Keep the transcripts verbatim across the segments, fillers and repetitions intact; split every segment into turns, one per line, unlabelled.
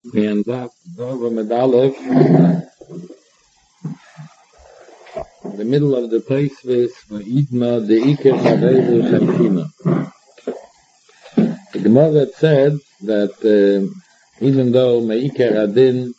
And that over Medalev, in the middle of the place was V'idma de'ikar chaveru chamshina. The Gemara said that uh, even though me'ikar adin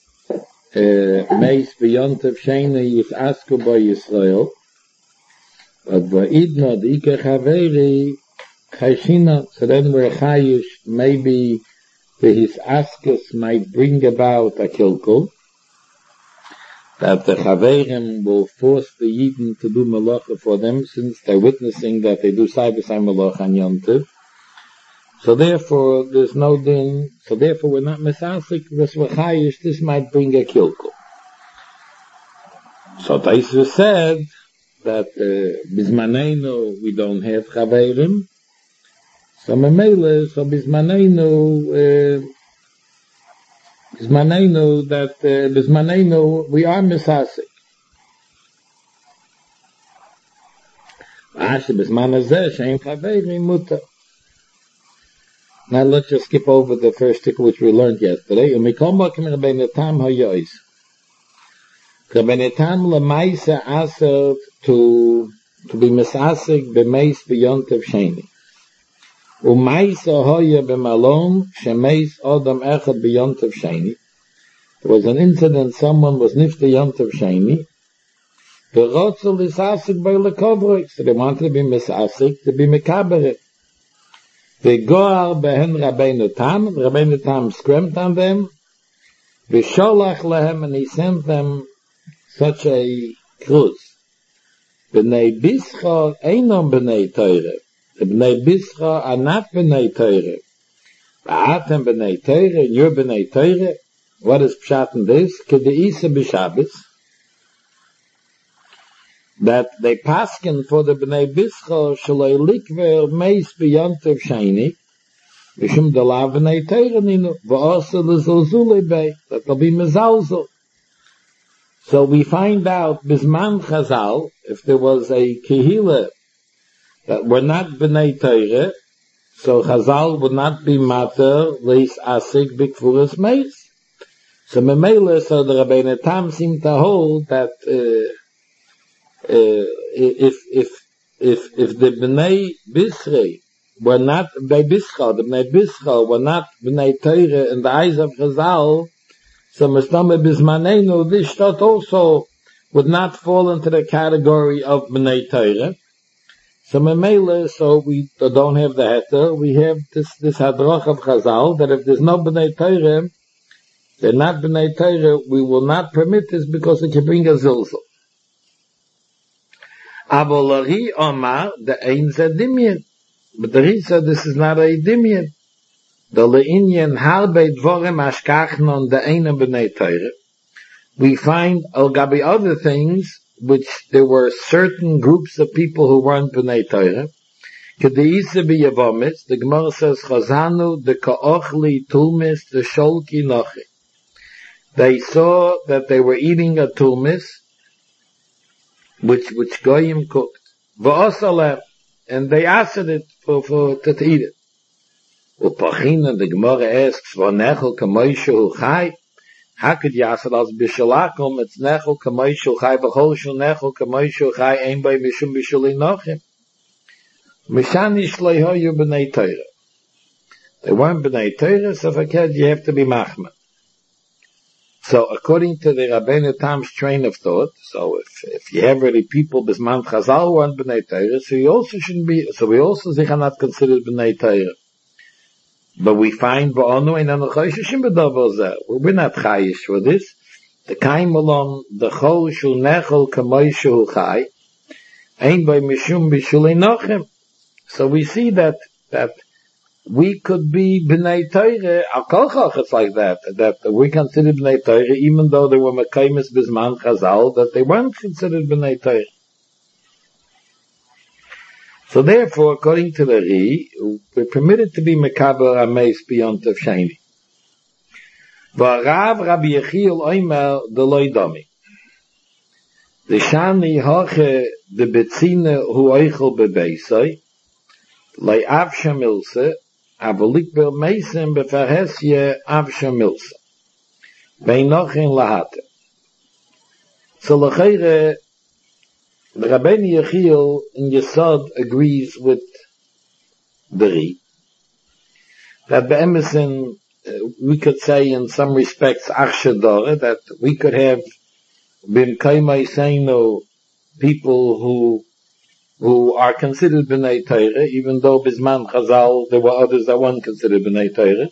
meis b'yontev sheina yis'asku by Yisrael, but V'idma de'ikar chaveru chamshina, so then we're chayish, maybe the his askus might bring about a kilkul, that the Chaverim will force the Yidden to do malacha for them, since they're witnessing that they do Saibasai malacha on Yom Tov. So therefore, there's no din, so therefore we're not mesasik, v'svachayish, this might bring a kilkul. So Taisa said that uh, Bizmaneinu we don't have Chaverim, so Memele, so Bizmaneinu, uh, Bizmaneinu, that, uh, Bizmaneinu, we are Mesasik. Ashe Bizmanazeh, Shein Chaveri, Muta. Now let's just skip over the first tickle which we learned yesterday. Umikom Bakim Rabbeinu Tam HaYois. Rabbeinu Tam Lamaisa Aser to, to be Mesasik, B'meis B'yontev Sheni. Umaisa hoya b'malon shemeis odam echad b'yontev sheni. There was an incident, someone was nifta yontev sheni. V'rotzel isasik by lekovrik, so they wanted to be misasik, to be mekaberet. V'goar behen Rabbeinu Tam, Rabbeinu Tam screamed on them. V'sholach lehem, and he sent them such a cruz. B'nei bischa einom b'nei teire. The B'nai Bischa are not B'nai Teire. Ba'atem B'nai Teire, and you're B'nai Teire. What is Pshat in this? Kedeisa B'Shabbos. That they paskin for the B'nai Bischa Shaloi Likver Meis B'Yontev Sheni V'shum Dalav B'nai Teire Ninu V'osa L'Zulzule Bey, that they'll be Mezalzel. So we find out Bizman Chazal, if there was a Kehila that we're not B'nai Teire, so Chazal would not be matter, leis asik b'kfuras meis. So Memele, so the Rabbeinu Tam seemed to hold that uh, uh, if if if if the B'nai Bisrei were not B'nai Bischa, the B'nai Bischa were not B'nai Teire in the eyes of Chazal, so Mestame Bizmanenu, this shtot also would not fall into the category of B'nai Teire. So Memele, so we don't have the heter, we have this, this hadroch of Chazal, that if there's no B'nai Teire, they're not B'nai Teire, we will not permit this because it can bring a zilzal. Abolari Omar, the Ein Zeh Dimyan. But the Ri said this is not a Dimyan. The Le'inyan Harbe Dvorem Ashkachnon, the Ein B'nai Teire. We find, al gabi other things, which there were certain groups of people who weren't B'nai Teire. Kedeisa b'yavomis, the Gemara says, Chazanu, the ka'ochli tulmis, the sholki nochi. They saw that they were eating a tulmis, which, which Goyim cooked. V'osalem, and they asked it for, for, to, to eat it. Upachina, the Gemara asks, V'nechel kamoishu hu chai. How could you ask it as bishalakum? It's nechel kamoishu chai b'chol shul nechel kamoishu chai ein by mishum bishuli nochim. Mishani shleihoyu b'nei Teire. They weren't b'nei Teire, so for kid you have to be machman. So according to the Rabbeinu Tam's train of thought, so if if you have already people bisman Chazal weren't b'nei Teire, so you also shouldn't be. So we also say are not considered b'nei Teire. But we find ba'onu ein anu chayishim b'davar zeh. We're not chayish for this. The kaim along the chol shul nechol kamay shul chay ein by mishum b'shulei nochem. So we see that that we could be b'nei Teire. Al kol chach it's like that. That we consider b'nei Teire even though they were mekaymis bisman Chazal, that they weren't considered b'nei Teire. So therefore, according to the Ri, we're permitted to be mekaber ameis b'yontev sheni. V'arav Rabbi Yechiel oimer de loy domi. The shani hoche de betzine hu oichel bebeisoi, lei av shamilse, avolik ber meisen befarhesje avshamilse. Beinochin lahate. So lechayre, the Rabbeinu Yechiel in Yesod agrees with the Ri, that be'emesin, uh, we could say in some respects, achshadore, that we could have been kaimai seinu, people who who are considered b'nei Torah, even though bisman Chazal there were others that weren't considered b'nei Torah.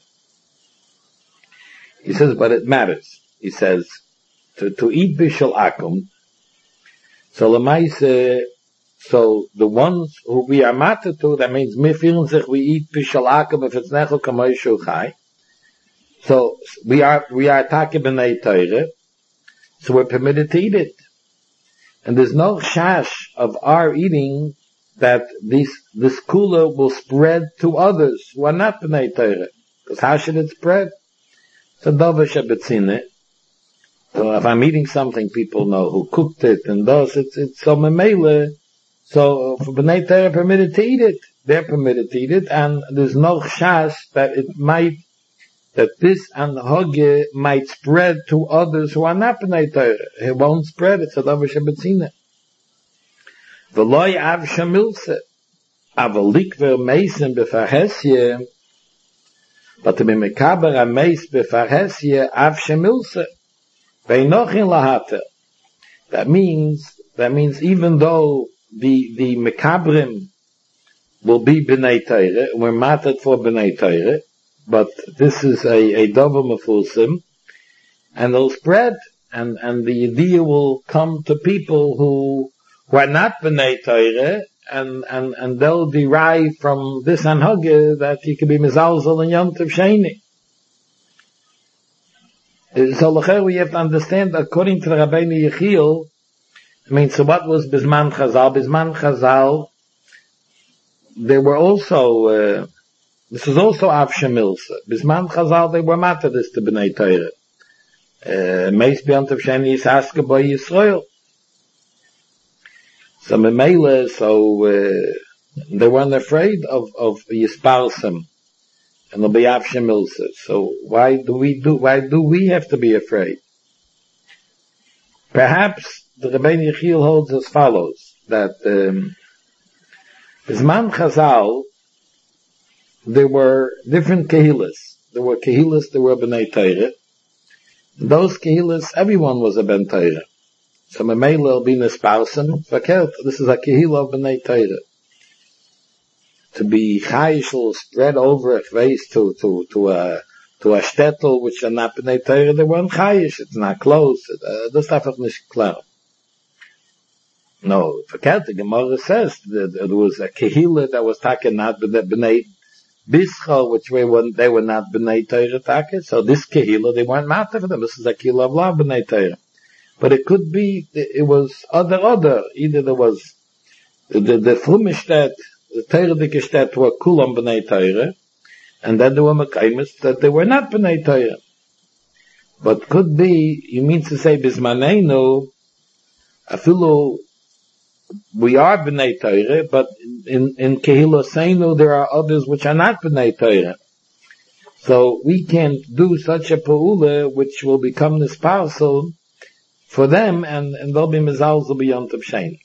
He says, but it matters. He says, to, to eat bishul akum, so lemaise, so the ones who we are matter to, that means me feeling sich we eat bishul akum if it's nechel kamay shulchai. So we are we are taken b'nei Torah, so we're permitted to eat it. And there's no shash of our eating that this this kula will spread to others who are not b'nei Torah. Because how should it spread? So davar shebetzine. So if I'm eating something, people know who cooked it, and thus it's it's so memele. So for b'nei Torah permitted to eat it, they're permitted to eat it, and there's no shash that it might that this anhoge might spread to others who are not b'nei Torah. It won't spread. It's a davar shebetzine. V'loy av shamilse avolik ver meisen befarhesye. But to be mekaber a meis befarhesye av shamilse. Beinochin lahate. That means, that means even though the, the mekabrim will be b'nei Torah, we're mated for b'nei Torah, but this is a, a dover mefulsim, and it'll spread, and, and the idea will come to people who, who are not b'nei Torah, and, and, and they'll derive from this anhage that you can be mizalzel and yontiv sheni. So l'cher we have to understand, according to the Rabbeinu Yechiel, I mean, so what was Bisman Chazal? Bisman Chazal, they were also, uh, this was also Av Shemilse. Bisman Chazal, they were Methodist to B'nai Torah. Meis B'yontav Sheni is Haske by Yisrael. So Memele, so, uh, they weren't afraid of, of Yisparsim. And it'll be Av Shemilse. So why do we do, why do we have to be afraid? Perhaps the Rabbeinu Yechiel holds as follows, that, um, Bisman Chazal, there were different kehilas. There were kehilas, there were b'nei Torah. Those kehilas, everyone was a ben Torah. So Memele will be nesparsen, verkehrt, this is a kehila of b'nei Torah. To be chayish, spread over a face to, to, to a, to a shtetl, which are not b'nei Torah, they weren't chayish, it's not close, uh, das darf ich nicht klar. No, verkehrt, the Gemara says that there was a kehila that was taken not b'nei Bischa, which we were, they were not b'nei Torah taken, so this kehila, they weren't matter for them, this is a kehila of love b'nei Torah. But it could be, it was other, other, either there was, the, the, the Frumishtet, the Torah Dikishtet were kulam b'nei Torah, and then there were Mekaimis that they were not b'nei Torah. But could be, you mean to say, Bismaneinu, afilu, we are b'nei Torah, but in, in Kehila Seinu there are others which are not b'nei Torah. So we can't do such a pa'ula which will become this parcel for them, and, and they'll be mezalzel beyond of shame.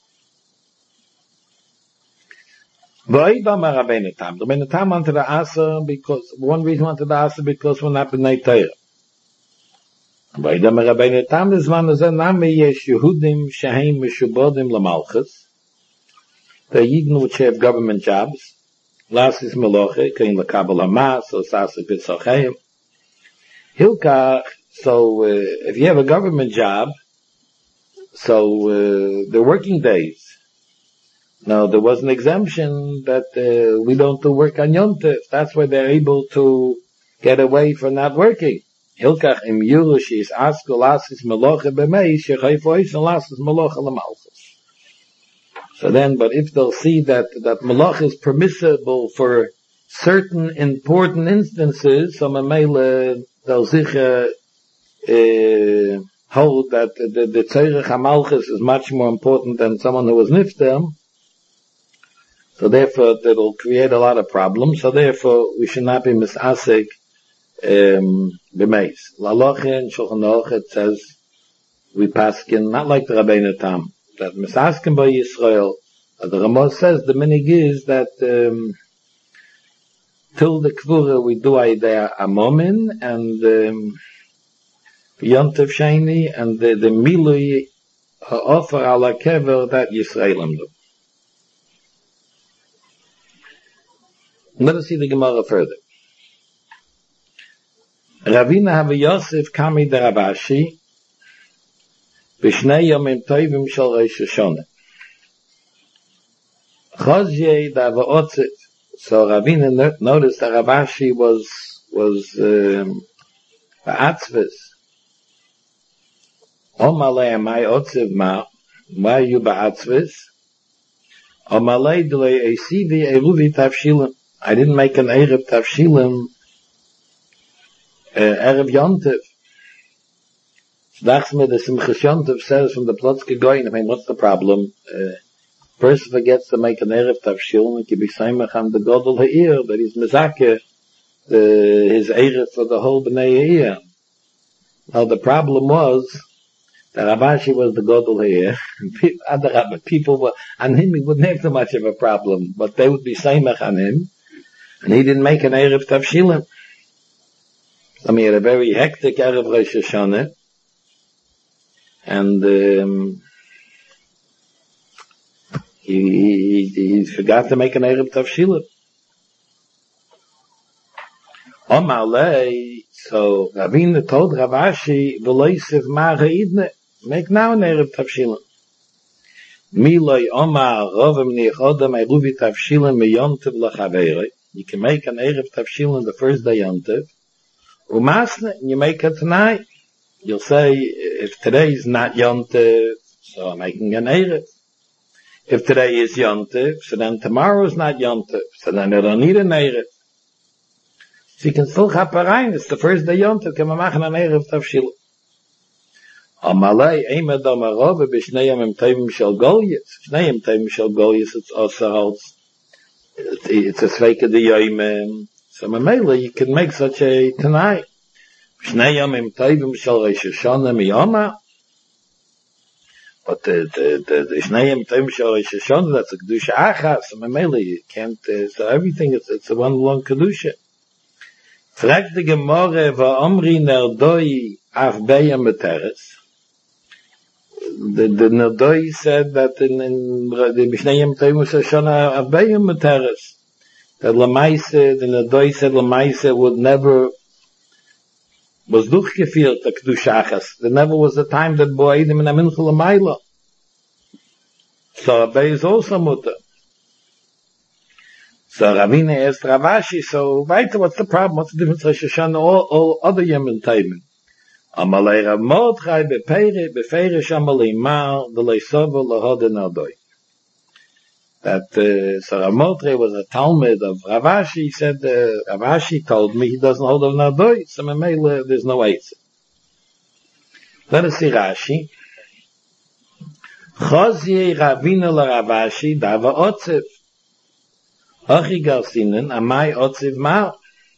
V'oidam Rabbeinu Tam. Rabbeinu Tam wanted to answer because, one reason wanted to answer because we're not b'nei Torah. V'oidam Rabbeinu Tam is one of the name yesh Yehudim shehem mishubodim lamalchus. The Yidden which have government jobs. Lasis meloche, kain lekabel hamas, or sasik b'tzocheim. Hilkach, so uh, if you have a government job, so uh, the working days. Now there was an exemption that uh, we don't do work on Yom Tov. That's why they're able to get away from not working. Hilkach im yurush is asko lasis meloche b'mei shechayf ois and lasis meloche l'malchus. So then, but if they'll see that that meloche is permissible for certain important instances, so memele they'll sicher uh, hold that the, the tzorech hamalchus is much more important than someone who was nifter. So therefore, it'll create a lot of problems. So therefore, we should not be misasik um, b'meis. L'aloche in Shulchan Aruch it says we paskin not like the Rabbeinu Tam that misaskin by Yisrael. Uh, the Ramah says the minig is that um, till the Kvura we do Aidei Amomin and um, Yontev Sheni and the, the Milui offer ala kever that Yisraelim do. Let us see the Gemara further. Ravina have Yosef Kami de Ravashi B'shnei Yomim Tovim Shel Rosh Hashanah. Chozye da Va'otzit. So Ravina noticed that Ravashi was was um, Ba'atzvis. Omalei Amai Otziv Ma. Why are you Ba'atzvis? Omalei D'lei Esivi Eruvi Tavshilim. I didn't make an Erev Tavshilim uh, Erev Yontev. So that's me, the Simchas Yontev says from the Plotzke Goyin, I mean, what's the problem? Uh, person forgets to make an Erev Tavshilim, it can be Saimach on the Godel Ha'ir, that he's Mezakeh, the, his Erev for the whole B'nai Ha'ir. Now the problem was, that Ravashi was the Godel Ha'ir, other people were, on him he wouldn't have too much of a problem, but they would be Saimach on him, and he didn't make an Erev Tavshilim. I mean, he had a very hectic Erev Rosh Hashanah, and um, he, he, he forgot to make an Erev Tavshilim. Omar Lei, so Ravina told Ravashi, V'loisiv ma ha'idne, make now an Erev Tavshilim. Miloi Omar Rovem Nichodam Eruvi Tavshilim Meyontev L'chaveirei. You can make an Erev Tavshilim the first day Yontev. Umasne, you make it tonight. You'll say, if today is not Yontev, so I'm making an Erev. If today is Yontev, so then tomorrow is not Yontev, so then I don't need an Erev. So you can still chaparein, it's the first day Yontev, can man machen an Erev Tavshilim. Amalei, Eimed Amarove, B'shnei Yom Tovim Shel Golyis. B'shnei Yom Tovim Shel Golyis, it's also holds, it's a Sveika de Yoimim. So Mamela, you can make such a tonight. B'shnei Yom Tovim Shel Rosh Hashanah Miyoma. But the, the, the, the B'shnei Yom Tovim Shel Rosh Hashanah, that's a Kedusha Achas. So Mamela, you can't, uh, so everything, it's, it's a one long Kedusha. Frag de Gemorre, Va'omri Nerdoi Af Beyam Beteres. The, the Nerdoi said that in, in the B'shnei Yom Tovim Shel Hashanah Af Beyam Beteres. That Lamaise, the Nerdoi said Lamaise would never, was durchgeführt, the Kedusha Achas. There never was a time that Boeidim in a Mincha L'mayla. So Rabbi is also mutter. So Ravina asked Ravashi, so weiter, what's the problem? What's the difference Rosh Hashanah or all other Yom Tovim? Amalei Rav Mordechai bepere beferish amalei mar v'lei sovo lahod nerdoi. That uh, so Rav Mordechai was a Talmud of Ravashi. He said uh, Ravashi told me he doesn't hold of nerdoi, so Mamela there's no answer. Let us see Rashi. Chozye Ravina LaRavashi dava otzev. Achi Garsinen, Amai Otziv Mar.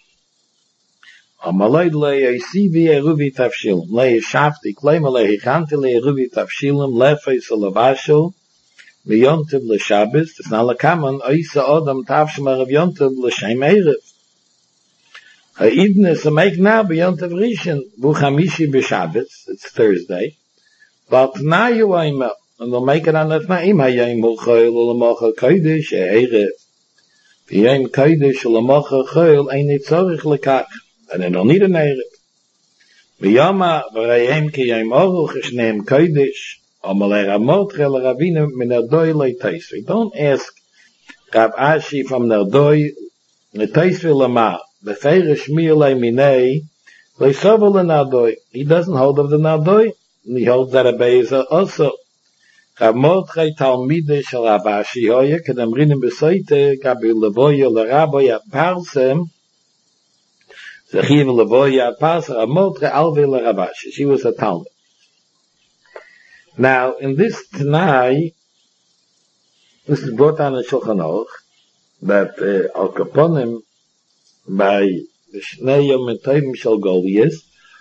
Amalei Lei Esivi Eruvi Tavshilim. Lei Shafti, Kleima Lei Hichanti Lei Eruvi Tavshilim, Lefei Solavashel, Meyontev LeShabbos, it's not Lakaman, Oisa Odam Tavshma Rav Yontev LeShem Erev. Ha'idne, so make now B'Yontev Rishon, Buchamishi B'Shabbos, it's Thursday. But now you Aima, and they'll make it on the Tnaim, Hayayim Mulchoil, Ulamocha Kodesh, Erev. Yom Kodesh L'mocha Chol Ein Tzorich Lekach, and they don't need an Erev. V'yoma v'rayim ki Yom Aruch Shneim Kodesh, Amalei Rav Mordechai Ravina min Nerdoi le'Tosvi. Don't ask Rav Ashi from Nerdoi le'Tosvi Lamar. Beferish Mi'olei Minei le'Sovo le'Nerdoi. He doesn't hold of the Nerdoi, he holds that a Be'ezer also. Rav Mordechai Talmide shel Rav Ashi hoye kedem rinim besoite gabi levoye leraboye parsem zechiv levoye parsem Rav Mordechai alve lerav Ashi. She was a Talmud. Now in this Tanai, this is brought down in Shulchan Aruch. that uh, Al Kaponim, by the Shnei Yom Tovim Shel Goliath,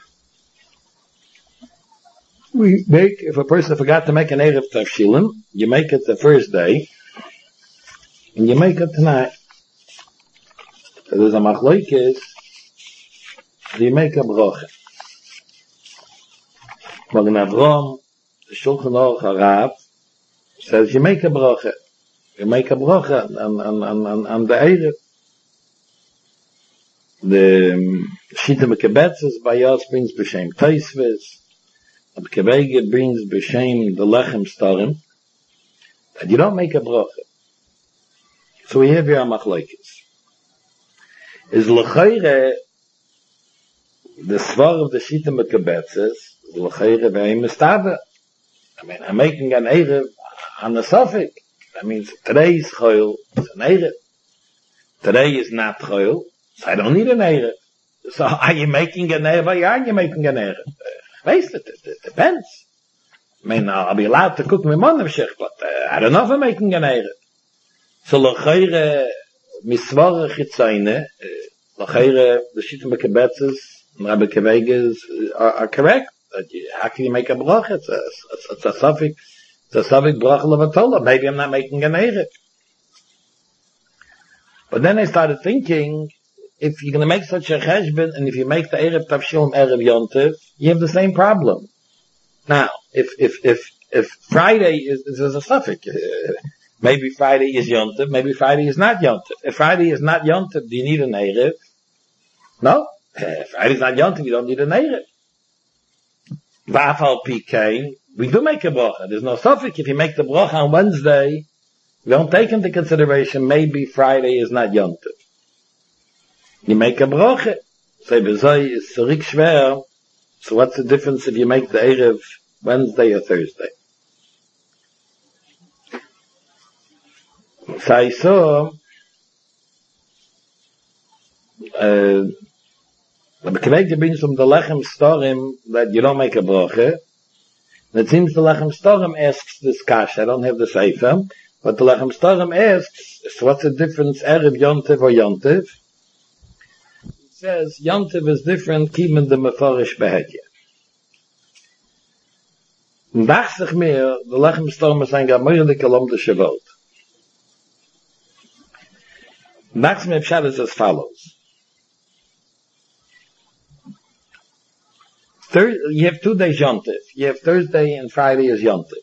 we make, if a person forgot to make an Erev Tavshilin, you make it the first day, and you make it tonight. So there's a machlokes, you make a bracha. Magen Avraham, the Shulchan Aruch Harav, says you make a bracha. You make a bracha on, on, on, on, on the Erev. The Shita Mekabetzes by Yos brings B'Shem Tosfos, and Kevege brings B'Shem the Lechem Starim, that you don't make a bracha. So we have here a machlokes. Is l'chayre, the svar of the Shita Mekabetzes, l'chayre v'ayim mistava. I mean, I'm making an Erev on the suffix. That means today is Choil, it's an Erev. Today is not Choil, so I don't need an Erev. So are you making an Erev? Or are you making an Erev? Based it, it, it depends. I mean, I'll be allowed to cook my monavshich, but uh, I don't know if I'm making an Erev. So l'chayre, misvara chitzayne, l'chayre, the Shita Mekabetzes, and Rabbi Keveges are, are correct. How can you make a bracha? It's a, it's, it's a suffix, it's a suffix bracha levatollah. Maybe I'm not making an Erev. But then I started thinking, if you're going to make such a cheshbon, and if you make the Erev Tavshilin Erev Yontiv, you have the same problem. Now, if, if, if, if Friday is, is a suffix, uh, maybe Friday is Yontiv, maybe Friday is not Yontiv. If Friday is not Yontiv, do you need an Erev? No. If Friday's not Yontiv, you don't need an Erev. V'afal P K, we do make a bracha. There's no suffix. If you make the bracha on Wednesday, we don't take into consideration maybe Friday is not Yontiv. You make a bracha. Say, b'zoi is zirik shver. So what's the difference if you make the Erev Wednesday or Thursday? So I saw, uh, the Kevege brings from the Lechem Storim that you don't make a bracha. And it seems the Lechem Storim asks this kash. I don't have the Sefer, but the Lechem Storim asks, so what's the difference, Erev Yontiv or Yontiv? It says, Yontiv is different, kimen de meforish behedya. Und dacht sich mir, the Lechem Storim is saying, amoyre kolom de Shavuot. Dacht mir, Pshat is as follows. Thur- you have two days Yontif. You have Thursday and Friday is Yontif.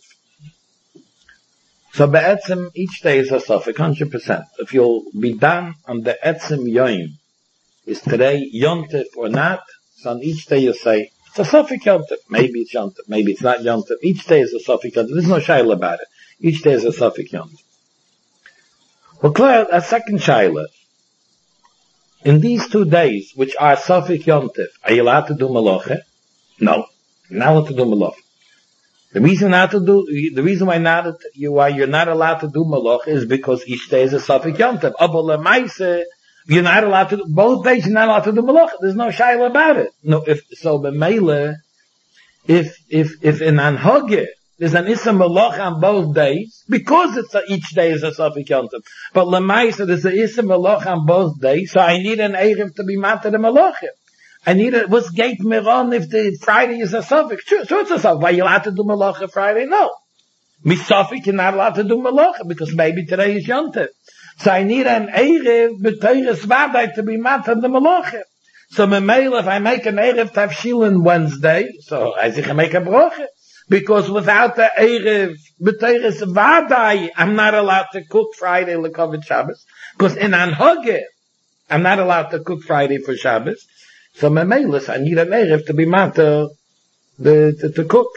So be'etzim, each day is a suffix, one hundred percent. If you'll be done on the etzim yoim, is today Yontif or not, so on each day you say, it's a suffix Yontif. Maybe it's Yontif, maybe it's not Yontif. Each day is a suffix Yontif. There's no shaila about it. Each day is a suffix Yontif. Well, clear, a second shaila. In these two days, which are suffix Yontif, are you allowed to do malacha? No, you're not allowed to do malach. The reason not to do, the reason why not you why you're not allowed to do malach is because each day is a suffix yontiv. Abul Maise, you're not allowed to do, both days you're not allowed to do malach. There's no shayla about it. No, if so, b'meile, if if if in anhage there's an issa malach on both days because it's a, each day is a suffix yontiv. But lemaise there's an issa malach on both days, so I need an erev to be matter the malachim. I need a, what's gate miron if the Friday is a suffix? Sure, sure it's a suffix. Why you allowed to do malacha Friday? No. Misafik, you're not allowed to do malacha because maybe today is Yontif. So I need an Erev b'teires vadai to be mat on the malacha. So memela, if I make an Erev Tavshilin Wednesday, so I think I make a bracha. Because without the Erev b'teires vadai, I'm not allowed to cook Friday l'kovit Shabbos. Because in Anhage, I'm not allowed to cook Friday for Shabbos. So memelis, I need an Erev to be matter, the, to, to cook.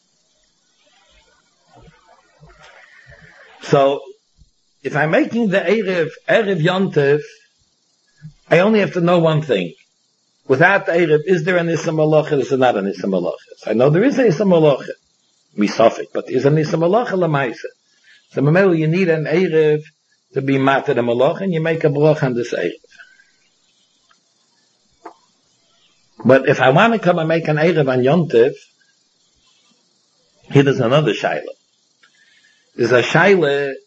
So, if I'm making the Erev, Erev Yontif, I only have to know one thing. Without the Erev, is there an Issa Malacha, is there not an Issa Malacha? So I know there is an Issa Malacha, misafik, but there is an Issa Malacha lemaisa. So memeli, you need an Erev to be matter the Malacha, and you make a brach on this Erev. But if I want to come and make an Erev on Yontif, here there's another shaila. There's a shaila,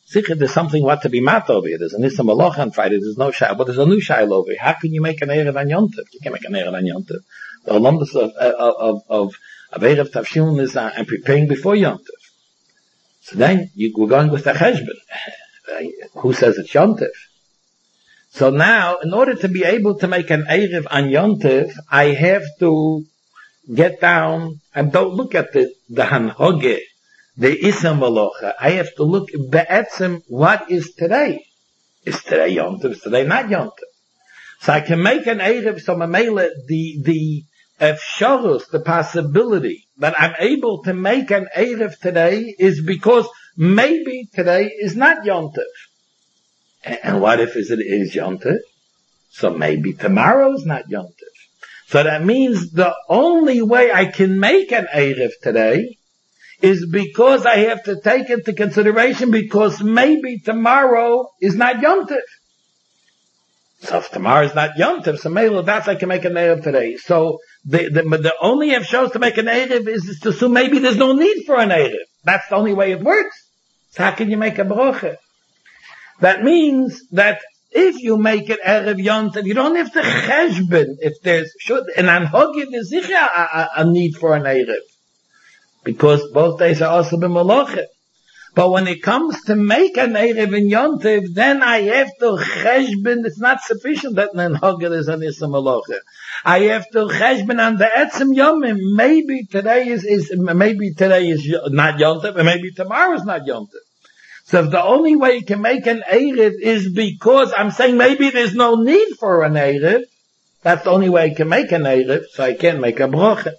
Sicher, there's something what to be mat over here. There's an Issa Malach on Friday. There's no Shai, but there's a new Shai over here. How can you make an Erev on Yom Tov? You can't make an Erev on Yom Tov. The alumnus of, of, of, of, of Erev Tavshilin is, uh, I'm preparing before Yom Tov. So then, you, we're going with the Cheshbon. Who says it's Yom Tov? So now, in order to be able to make an Erev on Yom Tov, I have to get down and don't look at the, the Hanhoge, the Issa Malocha. I have to look be'etzim, what is today? Is today Yom Tov? Is today not Yom Tov? So I can make an Erev, so Mamela, the, the efsharus, the possibility that I'm able to make an Erev today is because maybe today is not Yom Tov. And, and what if is it is Yom Tov? So maybe tomorrow is not Yom Tov. So that means the only way I can make an Erev today is because I have to take into consideration because maybe tomorrow is not Yom Tov. So if tomorrow is not Yom Tov, so maybe that's I can make an Erev today. So the, the, the only F shows to make an Erev is to assume maybe there's no need for an Erev. That's the only way it works. So how can you make a bracha? That means that if you make it Erev Yom Tov, you don't have to cheshbon if there's, should, an anhogid is sicher a, a, a need for an Erev. Because both days are also b'malochet. But when it comes to make an Erev in Yom Tov, then I have to cheshbon, it's not sufficient that an anhogid is an issa malochet. I have to cheshbon on the etzem yomim. Maybe today is, is, maybe today is not Yom Tov, and maybe tomorrow is not Yom Tov. So if the only way you can make an Erev is because I'm saying maybe there's no need for an Erev, that's the only way I can make an Erev, so I can't make a bracha.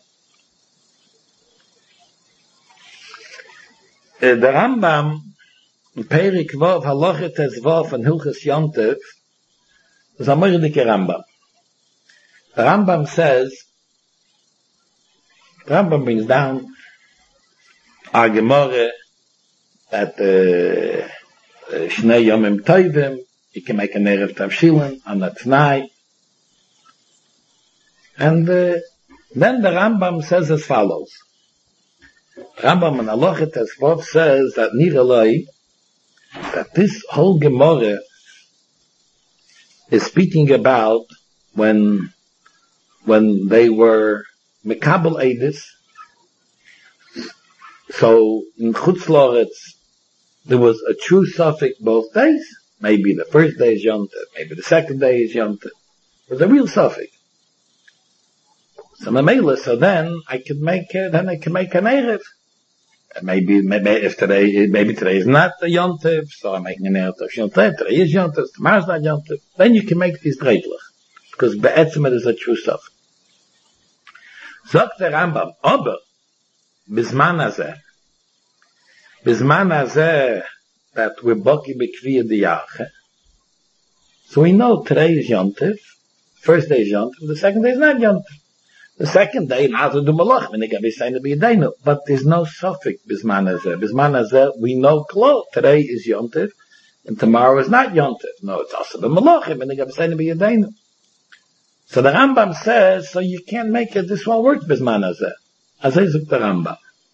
Uh, the Rambam, Perik Vov, Halochet Ezvov, and Hilchas Yom Tov, is a Mordike Rambam. The Rambam says, the Rambam brings down our Gemara, that uh, Shnei Yomim Tovim, you can make an Erev Tavshilin on a Tnai. And uh, then the Rambam says as follows. Rambam in Halochet Ezvov says that Niralai, that this whole Gemara is speaking about when when they were Mekabel Eidis. So in Chutz Loretz, there was a true suffix both days. Maybe the first day is Yom Tov, maybe the second day is Yom Tov. It was a real suffix. So Mamela, so then I could make uh, then I can make an Erev. Maybe maybe if today maybe today is not a Yom Tov, so I'm making an Erev of Yom Tov. Today is Yom Tov, tomorrow is not Yom Tov. Then you can make these dreidlich, because be'etzem it is a true suffix. Sagt der Rambam, aber bizman hazeh. Bizman hazeh that we're baki b'kviyah diyarche. So we know today is Yom Tov, first day is Yom Tov, the second day is not Yom Tov. The second day, not to do malach, when they can be saying to be a dainu. But there's no suffix bizman hazeh. Bizman hazeh, we know close. Today is Yom Tov, and tomorrow is not Yom Tov. No, it's also the malach, when they can be saying to be a dainu. So the Rambam says, so you can't make it, this won't work bizman hazeh. Azay zuk the Rambam.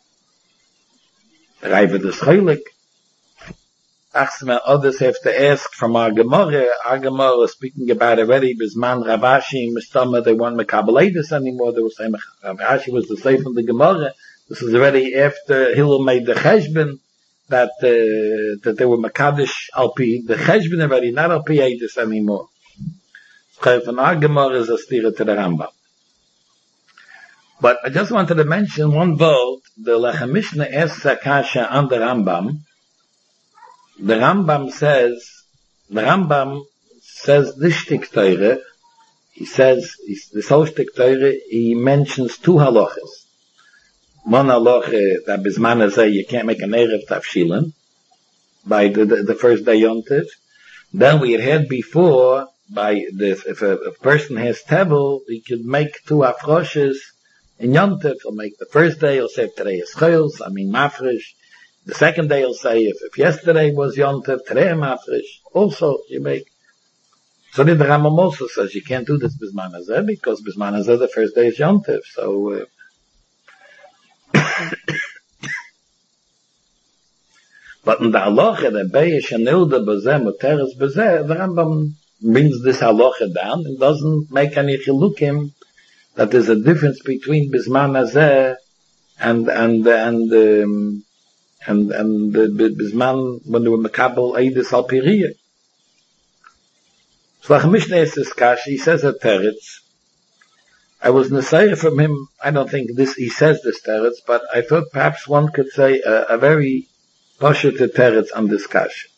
The Raiva the Scholik, others have to ask from our Gemara. Our Gemara is speaking about already, Bizman Ravashi, Mistama, they weren't Mekabeladis anymore, they were saying Ravashi was the slave from the Gemara. This is already after Hillel made the Cheshbon, that, uh, that they were Mekadesh Alpi, the Cheshbon already, not Alpi Eidis anymore. So from our Gemara is a stira to the Rambam. But I just wanted to mention one vote, the Lechem Mishnah asks Akasha on the Rambam. The Rambam says, the Rambam says this shtik teure, he says, this whole shtik teure, he mentions two halachas. One halacha, that bizman hazeh, you can't make an Erev Tavshilin, by the, the, the first day Yom Tov. Then we had had before, by this, if a, a person has tevel, he could make two afroshes in Yom Tov. He'll make the first day, he'll say today is chayos, I mean mafresh. The second day he'll say, if, if yesterday was Yom Tov, today I'm mafresh. Also, you make. So the Rambam also says you can't do this bizman hazeh, because bizman hazeh, the first day is Yom Tov. So, uh, But in the halacha, the Beis Shenilda Bezeh Muteres Bezeh, the Rambam brings this halacha down and doesn't make any chilukim that there's a difference between Bisman Hazeh and and and um, and and the Bisman when they were Mekabel Eidus Al Piriyah. So like Mishnah is Kashi, he says at Teretz. I was nesayah from him. I don't think this he says this Teretz, but I thought perhaps one could say a, a very Pashut Teretz on this Kashi.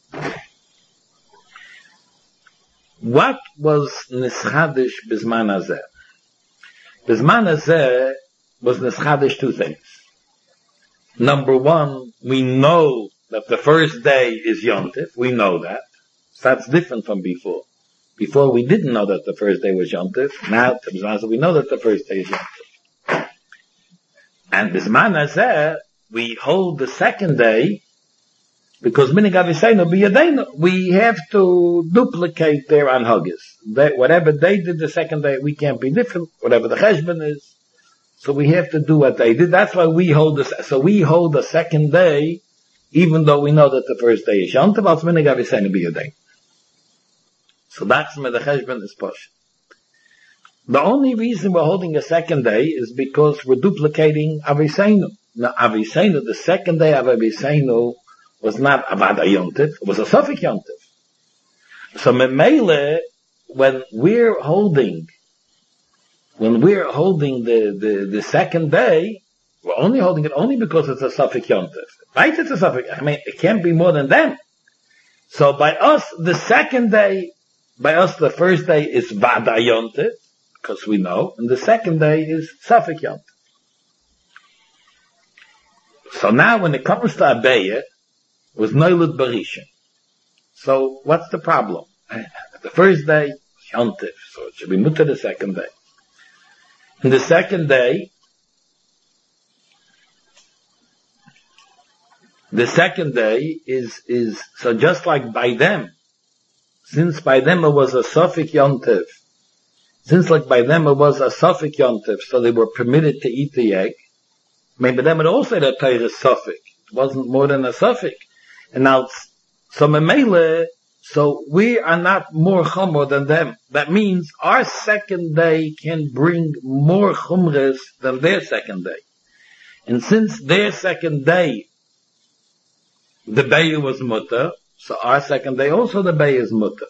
What was Nischadish Bisman Hazeh? Bisman Hazeh was Nischadish two things. Number one, we know that the first day is Yom Tov. We know that. So that's different from before. Before we didn't know that the first day was Yom Tov. Now, we know that the first day is Yom Tov. And Bisman Hazeh, we hold the second day, because Minig Aviseinu B'Yadeinu, we have to duplicate their anhagas. Whatever they did the second day, we can't be different. Whatever the cheshbon is. So we have to do what they did. That's why we hold the, so we hold the second day, even though we know that the first day is Yom Tov, als Minig Aviseinu B'Yadeinu. So that's where the cheshbon is pushed. The only reason we're holding a second day is because we're duplicating Aviseinu. Now, Aviseinu, the second day of Aviseinu was not Avada Yom Tov, it was a Safek Yom Tov. So Memele, when we're holding, when we're holding the, the, the second day, we're only holding it only because it's a Safek Yom Tov. Right? It's a Safek, I mean, it can't be more than them. So by us, the second day, by us, the first day is Vada Yom Tov, because we know, and the second day is Safek Yom Tov. So now when it comes to Abeya, it was Neilud Barisha. So what's the problem? The first day is Yom Tov, so it should be Mutter the second day. And the second day, the second day is, is, so just like by them, since by them it was a Safek Yom Tov, since like by them it was a Safek Yom Tov, so they were permitted to eat the egg, maybe them it also had a Torah Safek. It wasn't more than a Safek. And now, so Memele, so we are not more Chomer than them. That means our second day can bring more Chumres than their second day. And since their second day, the Beya was Mutter, so our second day also the Beya is Mutter.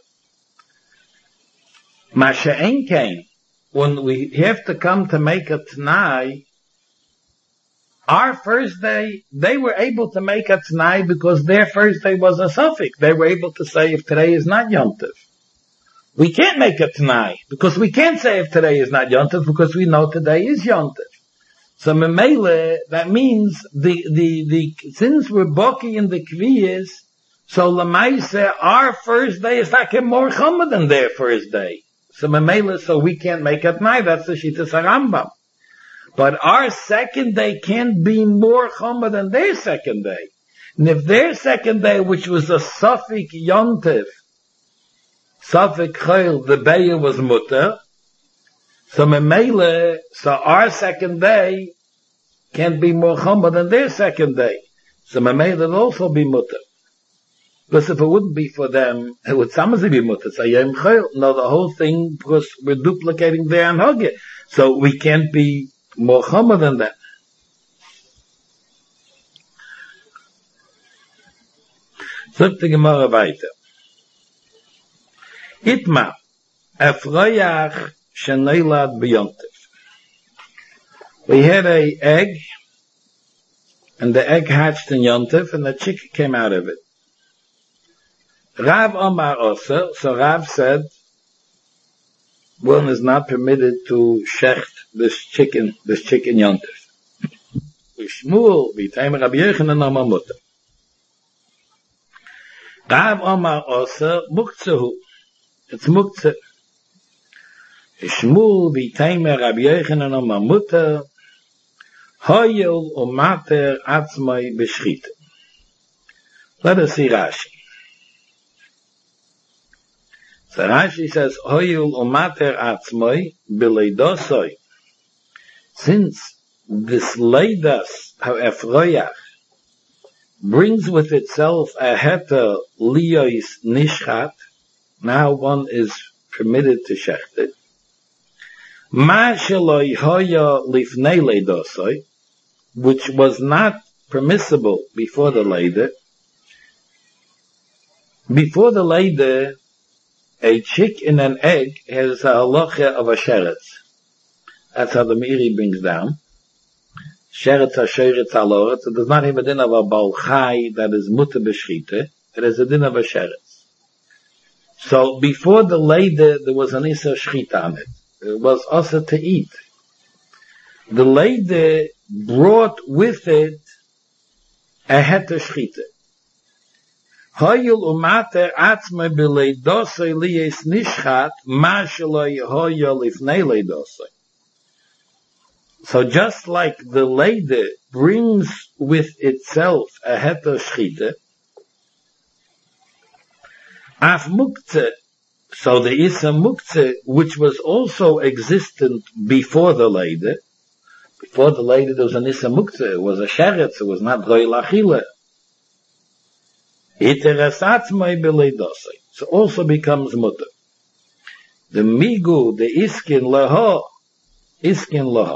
Masha'en came, when we have to come to make a T'nai, our first day, they were able to make a T'nai because their first day was a Safek. They were able to say if today is not Yom Tov. We can't make a T'nai because we can't say if today is not Yom Tov because we know today is Yom Tov. So Memele, that means the, the, the, since we're Boki in the Kviyas, so Lamaise, our first day is like a more Chomer than their first day. So Memele, so we can't make a T'nai, that's the Shittas HaRambam. But our second day can't be more Chomer than their second day. And if their second day, which was a Safek Yom Tov, Safek Chayil, the Beya was Mutter, so Memele, so our second day can't be more Chomer than their second day. So Memele will also be Mutter. Because if it wouldn't be for them, it would sometimes be Mutter. So Yom Chayil, no, the whole thing, because we're duplicating their Anhage. So we can't be more Chomer than that. Sagt die Gemara weiter. Itma, Efroyach Sheneilad B'Yom Tov. We had a egg, and the egg hatched in Yom Tov, and the chick came out of it. Rav Omar also, so Rav said, one is not permitted to shecht this chicken, this chicken Yom Tov. Shmuel, B'Tayim Rabbi Yochanan Amar Mutter. Rav Omar also, Muktzeh, it's Muktzeh. Shmuel, B'Tayim Rabbi Yochanan Amar Mutter, Hoyel u'mater atzmai b'shchita. Let us see Rashi. So Rashi says, Hoyel u'mater atzmai b'leidosoi. Since this leidas ha'efroyach, brings with itself a heter liyos nishchat. Now one is permitted to shecht it. Ma sheloi hoya lifnei leidosoi, which was not permissible before the Leider. Before the Leider, a chick in an egg has a halacha of a sheretz. That's how the Meiri brings down. Sheretz ha-sheretz ha-loretz. It does not have a din of a bal chai that is mutter b'shchite. It is a din of a sheretz. So before the Leider, there was an issa shchita on it. It was also to eat. The Leider brought with it a heter shchita. Hoyul umater atzme b'leidosei liyes nishchat ma sheloi hoyul ifnei leidosei. So just like the Leider brings with itself a heter shchita, af muktzeh, so the Issa Muktzeh, which was also existent before the Leider, before the Leider there was an Issa Muktzeh, it was a sheretz, it was not Roi Lachila. Iteresatzmai beleidosei. So also becomes mutter. The Migu, the Iskin Laha, Iskin Laha.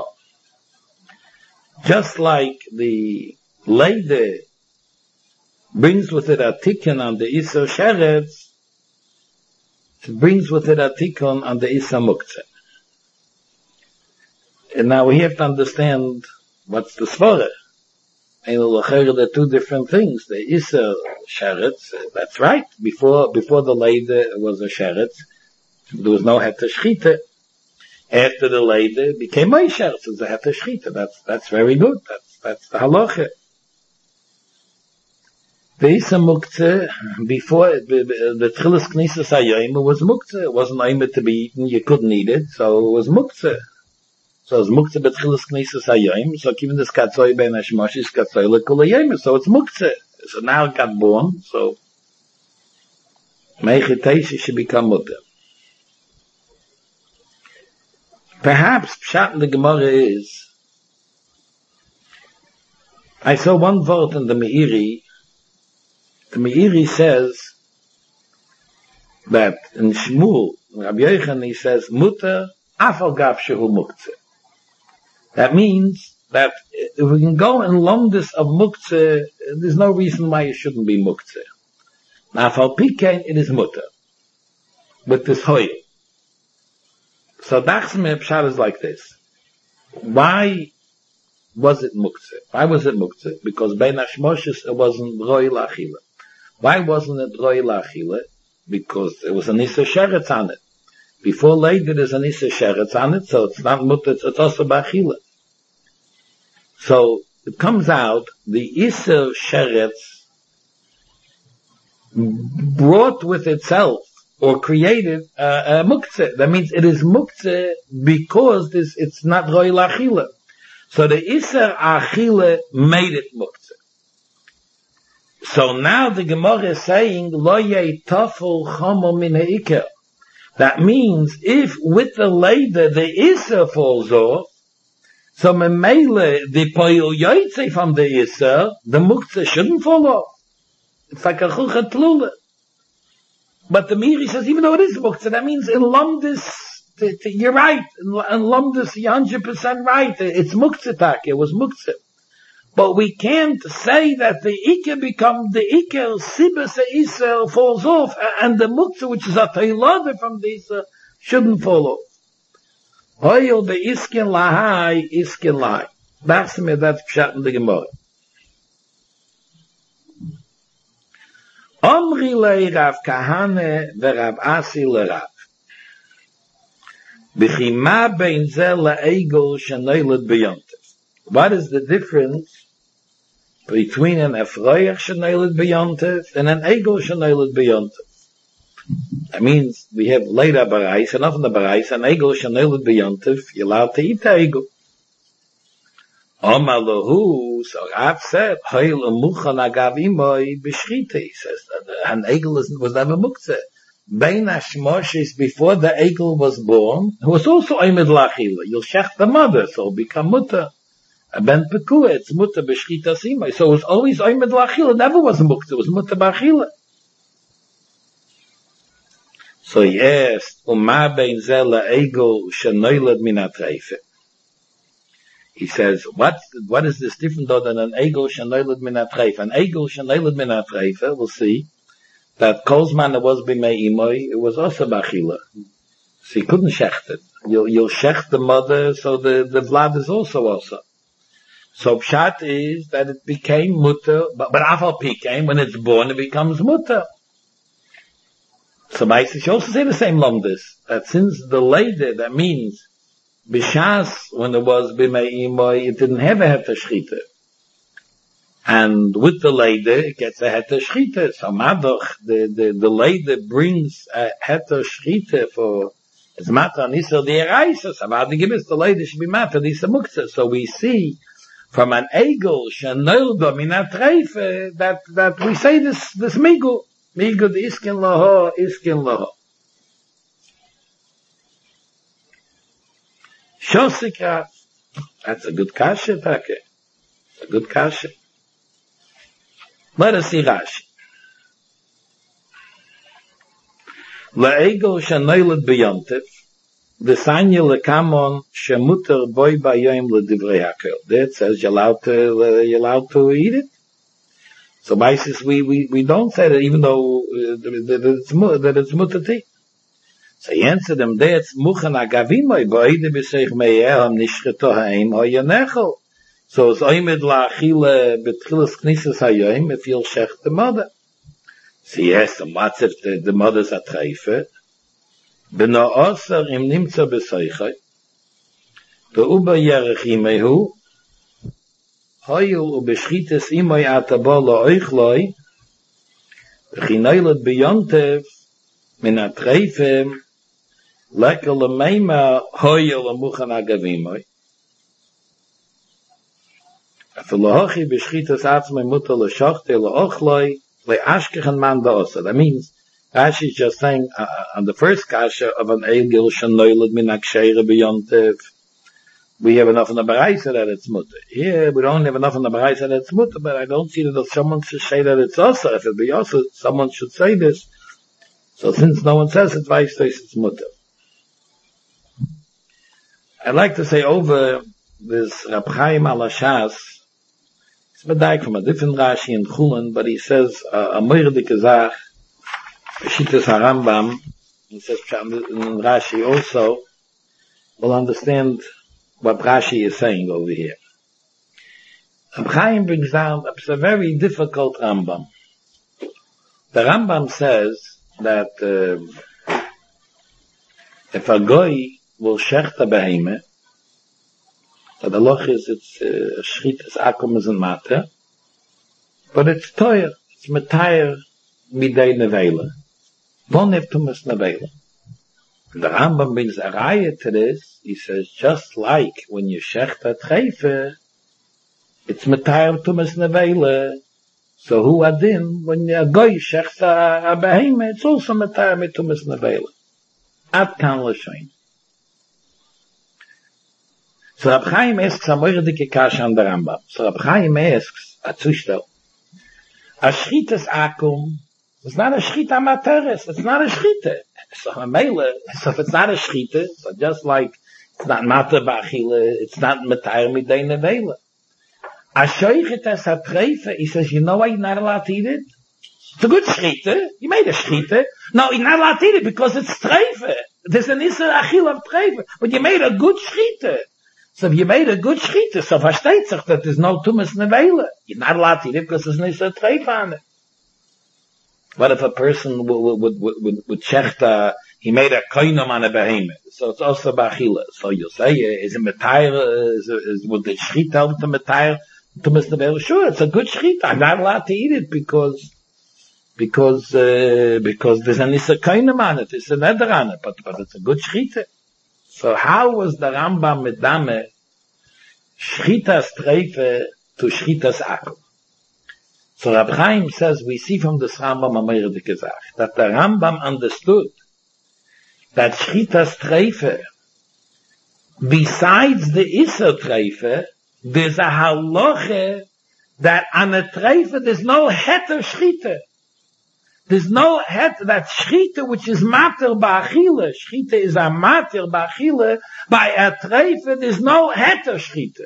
Just like the Leider brings with it a tikkun on the Issa sheretz, it brings with it a tikkun on the Issa Muktzeh. And now we have to understand what's the svara. And there are two different things. The Issa sheretz, that's right. Before before the Leider was a sheretz, there was no heter shchita. After the Leider became a sheretz, it was a heter shchita. That's that's very good. That's that's the halacha. The Issa Muktzeh, before the Tchilas Knisas HaYom, was Muktzeh. It wasn't aimed to be eaten. You couldn't eat it, so it was Muktzeh. So it was Muktzeh b'Tchilas Knisas HaYom. So given this Katzoi ben Hashmosh is Katzoi l'Kol HaYom. So it's Muktzeh. So now it got born. So Meichiteish should become Mutter. Perhaps Pshat in the Gemara is, I saw one word in the Meiri. The Meiri says that in Shmuel, Rabbi Yochanan, he says, Mutter afal gav shehu muktzeh. That means that if we can go in lomdus of muktzeh, there's no reason why it shouldn't be muktzeh. Now, afal pikein, it is mutter. With this hoy. So Dachsme Pshat is like this. Why was it muktzeh? Why was it muktzeh? Because Bein Hashmoshes it wasn't roi lachila. Why wasn't it roi lachila? Because there was an Issa sheretz on it. Before Leider there's an Issa sheretz on it, so it's not mutter, it's, it's also bachila. So it comes out, the Issa sheretz brought with itself or created uh, a muktzeh. That means it is muktzeh because this, it's not roi lachila. So the Issa achila made it muktzeh. So now the Gemara is saying, Lo yei tafel chomo min ha'ikar. That means if with the Leider the Issa falls off, so memele the poil yoytze from the Issa, the muktzeh shouldn't fall off. It's like a chuchat tlula. But the Meiri says, even though it is muktzeh, that means in Lomdis, you're right. In Lomdis, you're one hundred percent right. It's muktzeh tak. It was muktzeh. But we can't say that the Iker become the Iker, Sibas Isa falls off, and the Muktzeh, which is a Tailade from the Isa, shouldn't fall off. Hoyel the Iskin Lahai, Iskin Lahai. That's me, that's Pshat in the Gemara. Omri lei Rav Kahane ve Rav Asi le Rav. B'chima bein ze le'egel shenoiled b'yontev. What is the difference between an Efroyach shenoiled b'yontev and an egel shenoiled b'yontev? That means we have later barais, and often the barais, an egel shenoiled b'yontev, you're allowed to eat the egel. Omar lohu, so Rav said, Hoil umuchan agav imoi b'shchite. He says that an egel was never muktzeh. Bein Hashmoshes, before the egel was born, it was also oimid lachila. You'll shech the mother, so it'll become mutter. a ben pekua, it's mutter b'shchitas imay. So it was always oimed l'achila, it never was mukta, it was mutter b'achila. So he asked, Uma bein zela egel shenoilad min atreife. He says, what, what is this different though than an egel shenoilad min atreife? An egel shenoilad min atreife, we'll see, that Kolzman it was b'mei imoy, it was also b'achila. So he couldn't shecht it. You'll, you'll shecht the mother, so the, the vlad is also also. So pshat is that it became mutter, but, but afal became, when it's born, it becomes mutter. So Ma'aseh she also say the same lomdus, that since the lady, that means b'shas, when it was b'mei imoy, it didn't have a heter shchita. And with the lady, it gets a heter shchita. So madoch, the, the, the lady brings a heter shchita for, it's matter on Isra the Eraisa, so about the gibbous, the lady should be matter, the Isra Muktzah. So we see, from an egel, shenolda min atreife, that, that we say this, this migul. Migul the iskin laho, iskin laho. Shosikrat, that's a good kasha, Take. A good kasha. Let us see Rashi. La'egel shenoilad b'yontif, v'sanya lekamon shemuter boy b'yoyim l'divrei hakel. There it says you're allowed to, uh, you're allowed to eat it. So Ma'aseh, we, we, we don't say that even though uh, that it's, that it's mutter to eat. So he answered them, there it's muchen agavimoy, b'oide b'seich me'ehem nishcheto ha'im ho'yanechel. So it's oimed la'achile b'tchilas knisas hayoyim if you'll shech the mother. So he asked him, what's if the, the mother's a treife? B'no oser im nimtza b'soichai, v'uba yerech imehu, hoyul u'b'shchites imoy atabo lo'oichloi, v'chinoylot b'yontev, min a treife, leker l'meima hoyul u'muchan agavimoy. Afilohochi b'shchites atzmei mutter l'shochte lo'ochloi, that means Rashi is just saying uh, on the first kasha of an egel shenoilad min aksheira b'yontev, we have enough in the baraisa that it's mutter. Here we don't have enough in the baraisa that it's mutter, but I don't see that someone should say that it's also. If it be also, someone should say this. So since no one says it, vice versa, it's mutter. I'd like to say over this Rab Chaim Alashas. It's medayik from a different Rashi in Chulin, but he says a moirdike zach, Shitas HaRambam, he says in Rashi also, will understand what Rashi is saying over here. Rab Chaim brings down, it's a very difficult Rambam. The Rambam says that uh, if a goy will shech a behemah, that the loch is, it's, uh, shchitas akum is in matter, but it's toyer, it's metayer midei nevela. Don't have too much nevela. The Rambam brings a raya to this, he says, just like when you shecht a treife, it's metayer too much nevela. So who adin, when a goy shechts a, a behemah, it's also metayer too much nevela. Ad kan l'shoin. So Rab Chaim asks a moirdike kasha on the Rambam. So Rab Chaim asks a zushtel. A shchitas akum is not a shchita materes. It's not a shchita. So a meile, so if it's not a shchita, so just like it's not mater ba'achila, it's not metayer midei nevela. A shoichet as a treife, he says, you know why you're not allowed to eat it? It's a good shchita. You made a shchita. No, you're not allowed to eat it because it's treife. There's an isser achil of treife. But you made a good shchita. So if you made a good shchita, so versteht sich that there's no tumas nevela. You're not allowed to eat it because there's no treif on it. What if a person would, would, would, would, would shechta, he made a koinam on a behemoth, so it's also bachila. So you'll say, is it metayer, is, is, would the shchita help to metayer tumas nevela? Sure, it's a good shchita. I'm not allowed to eat it because, because, uh, because there's an isa koinam on it, it's a neder on it, but, but it's a good shchita. So how was the Rambam medame shchitas treife to shchitas akum? So Rab Chaim says, we see from this Rambam a moirdike zach, that the Rambam understood that shchitas treife, besides the Isser treife, there's a halacha that on a treifa there's no heter shchita. There's no heter, that shchita which is mater ba'achila. Shchita is a mater ba'achila. By a treifa there's no heter shchita.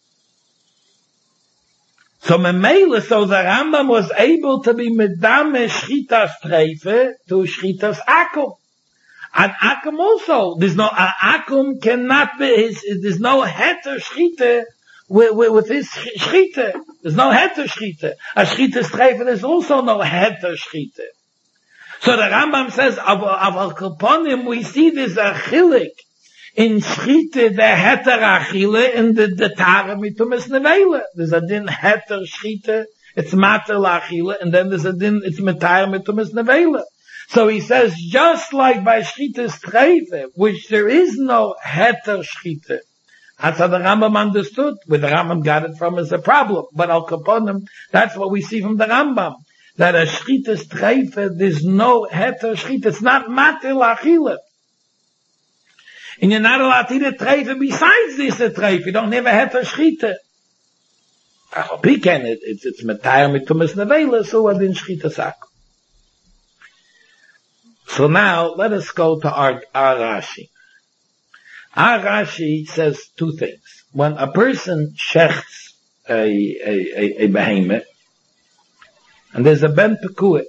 So Memela, so the Rambam was able to be medame shchitas treife to shchitas akum. And akum also, there's no, uh, akum cannot be, his, there's no heter shchita with, with, with his shchita. There's no heter shchita. A shchitas treife, there's also no heter shchita. So the Rambam says, of, of Al-Kaponim, we see there's a chilik in shchite the heter achile in the the tare mitumes nevela. There's a din heter shchite, it's mater lachile, and then there's a din it's matar mitumes nevela. So he says, just like by shchite's treife, which there is no heter shchite. That's how the Rambam understood. Where the Rambam got it from is a problem. But al kaponim, that's what we see from the Rambam. That a shchite's treife, there's no heter shchite. It's not mater lachile. And you're not allowed to eat a treife besides this a treife. You don't never have to shchita. I hope he can. It, it's, it's metayr mitumas nevela, so I didn't shchita sak. So now, let us go to our, our Rashi. Our Rashi says two things. When a person shechts a, a, a, a behemoth, and there's a ben pekuah,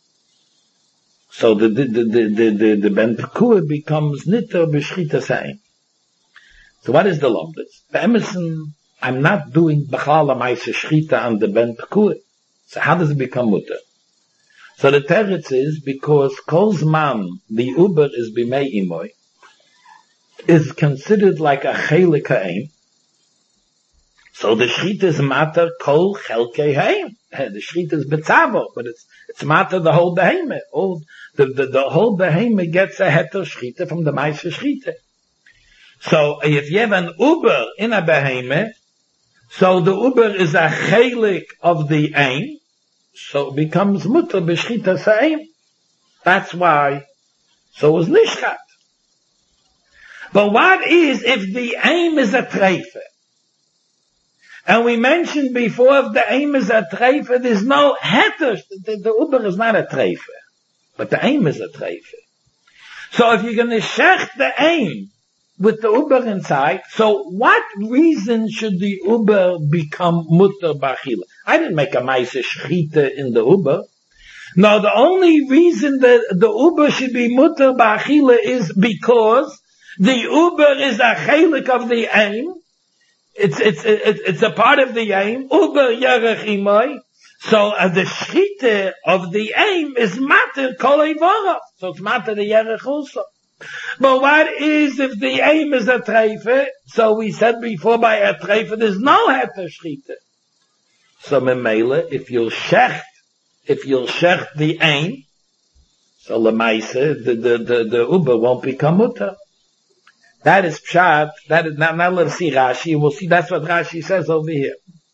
so the the the the the, the ben pekuah becomes niter b'shchita saying. So what is the lomdus? The Emerson, I'm not doing b'chala ma'ase shchita on the ben pekuah. So how does it become mutter? So the teretz is because kol zman the uber is b'mei imoy is considered like a chelik ha'im. So the shchita is matter kol chelkei ha'im. The shchita is betzavo, but it's it's matter the whole behemoth. All the, the the whole behemoth gets a heter shchita from the ma'ase shchita. So if you have an uber in a behemoth, so the uber is a chelik of the aim, so it becomes mutter b'shchita sa'im. That's why. So it's nishchat. But what is if the aim is a treife? And we mentioned before, if the aim is a treife, there's no heter. The, the uber is not a treife, but the aim is a treife. So if you're going to shech the aim with the uber inside, so what reason should the uber become mutter b'achila? I didn't make a ma'ase shchita in the uber. No, the only reason that the uber should be mutter b'achila is because the uber is a chelik of the aim. It's, it's, it's, it's a part of the aim. Uber yarech imoi. So uh, the shchita of the aim is matter kol eivara. So it's matter the yarech also. But what is if the aim is a treife? So we said before by a treife there's no heter shchita. So memela, if you'll shecht, if you'll shecht the aim, so lemaise, the, the, the, the uber won't become mutter. That is pshat. That is now. Now let's see Rashi. We'll see. That's what Rashi says over here.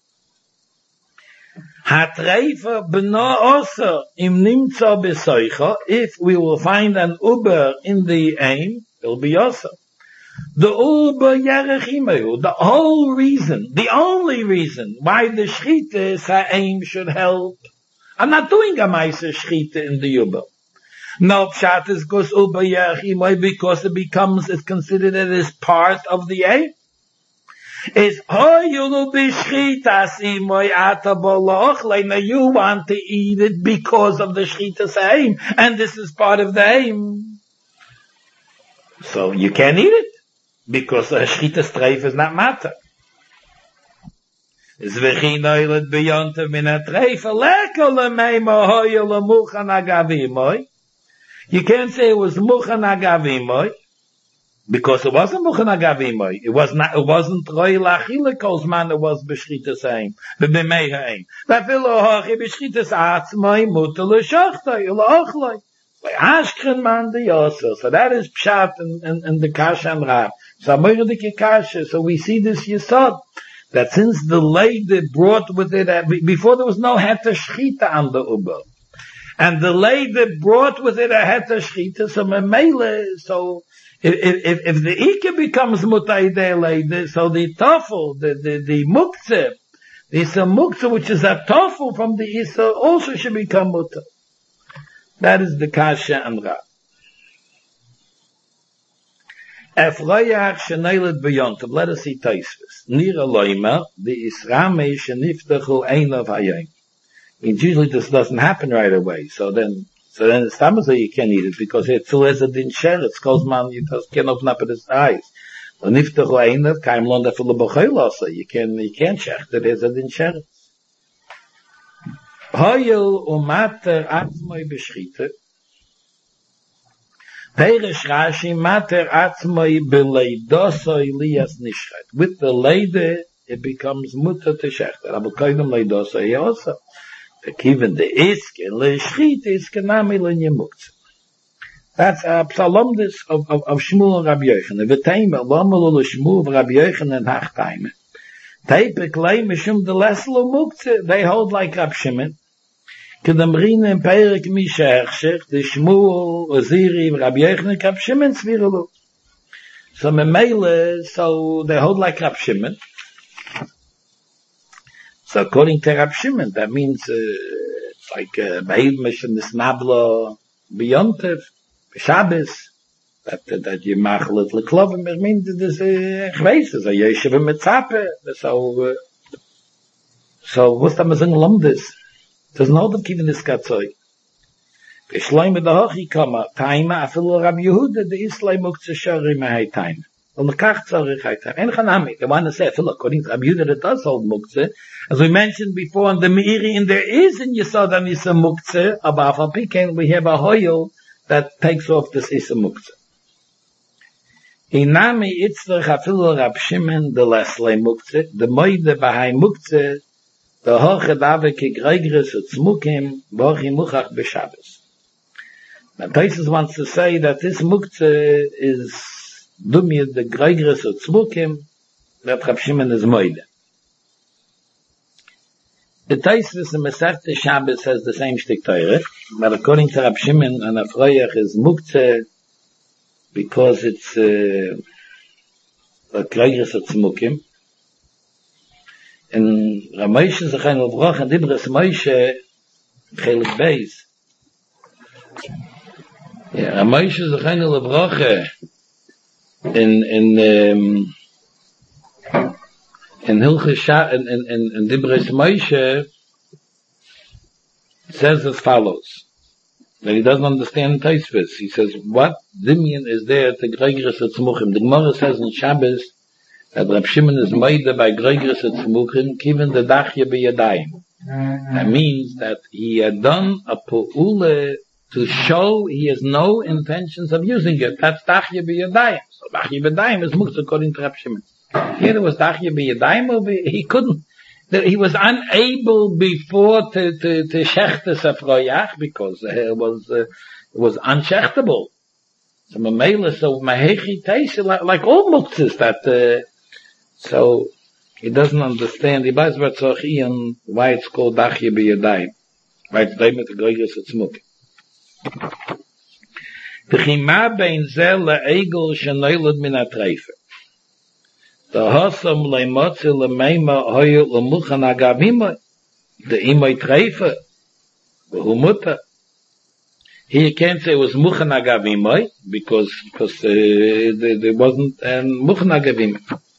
Hatreifer b'no oser im nimtza b'soicha. If we will find an uber in the aim, it'll be oser. The uber yarech imayu. The whole reason, the only reason why the shchita sa'aim should help. I'm not doing a ma'ase shchita in the uber. No, pshat is goes uber yarech because it becomes, it's considered as part of the aim. It's hoyulu b'shchitas imoy ataboloch. Now you want to eat it because of the shchitas aim, and this is part of the aim. So you can't eat it because a shchitas treif is not matter. It's v'chinoylet beyontav min ha-treif lekel lemeimo hoyulu muchan agavimoy. You can't say it was muchan agavimoy, because it wasn't muchan agavimoy. It was not, it wasn't roi lachile kolzman, it was b'shchitas aim, b'bimei ha'aim. V'afilo hochi b'shchitas atzmoi muter l'shochtoi, l'ochloi. Like Ashken man de Yosef. So that is pshat in, in, in the Kasha and Rav. So Amoyradike Kasha. So we see this yesod, that since the lady brought with it, uh, before there was no heter shchita on the uber. And the lady brought with it a heter shchita, so memele, so If, if, if the Ike becomes Mutaidele, so the Tafel, the, the, the Muktzeh, the Isa Muktzeh, which is a Tafel from the Isa, also should become Muta. That is the Kasha and Ra. Efrayach Shenailet Beyontav, let us see Taisvis. Nira Loima, the Israme Sheniftachu Einav Hayim. It usually this doesn't happen right away, so then So then it's time you can't eat it, because it still has a din sheretz, because man, you just can't open up his eyes. And if the Choynev, kaim lon for the Bechayl you can, you can't check that there's a din sheretz. Hoyel umater atzmoi beschrite. Perish Rashi, mater atzmoi beleidosoi lias nishchet. With the leide, it becomes mutter to shechter. Aber koinem leidosoi also. Even the isk and le shchit is kanami le nyemuktzeh. That's a psalmodis of, of, of Shmuel and Rabbi Yochanan. V'teima lomel le Shmuel and Rabbi Yochanan hachtaime. Teipe klei mishum de leslo muktzeh. They hold like Rab Shimon. Kedamrine and Perek Misha Echshech, the Shmuel, Oziri, Rabbi Yochanan, Rab Shimon Tzvirelu. So memele, so they hold like Rab Shimon. So according to Rab Shimon, that means uh, it's like Be'ilmish and Nisnabla B'yontev, B'Shabbos, that that you machlet l'klovim. It means there's a chveis, a yeshiv and mitzape. So uh, so what's that mazing lumdis? There's no other given this katzoi. B'shloim b'dahochi kama taima afilu Rab Yehuda the Islay muktzeh shari mehai taima. On the kach tzarich hay taima. En chanami. The one that says, according to Rab Yehuda, it does hold muktzeh. As we mentioned before, in the Meiri, and there is in Yesod an Isa Muktzeh, above a Piken, we have a hoyel that takes off this Isa Muktzeh. Inami itzler chafilu Rab Shimon de Lesle Muktzeh, the Moide Bahai Muktzeh, the Hoche Dave ki Gregres et Zmukim, Bochi Muchach B'Shabbos. Now, Taisus wants to say that this Muktzeh is Dumir the Gregres et Zmukim, that Rab Shimon is Moide. The Taisvis in Masechta Shabbos has the same shtik Torah, but according to Rab Shimon and Afroyach is Muktzeh because it's uh, a Kreigris of Tzmukim. And Rav Moshe Zachayin Levrach and Dibras Moshe Chelik Beis. Yeah, Rav Moshe Zachayin Levrach in in um, in Hilchah Sha in in in Dibras Moshe says as follows. That he doesn't understand Taisvis. He says, what Dimion is there to Gregris et Tzmuchim? The Gemara says in Shabbos that Rab Shimon is made by Gregris et Tzmuchim, given the Dachya b'Yadayim. That means that he had done a Pu'ule to show he has no intentions of using it. That's Dachya b'Yadayim. So Dachya b'Yadayim is Muktzah according to Rab Shimon. Here it was Dachya b'Yadayim, he couldn't. He was unable before to to to shechte safroyach because it was uh, it was unschechtable. So mamela so mahechi teisha like, like all muktzes that uh, so he doesn't understand the basvatzochian why it's called dachya b'yadayim. Why it's daim to gregis at smuk. V'chima bein zel le'egel shenoilad min atreifer. The Hossam leimotzi lemeima hoyu lemuchan agavima, the imoi treifa, v'humuta. Here you can't say it was muchan agavimoi, because, because, uh, there, there wasn't, um, muchan agavimoi.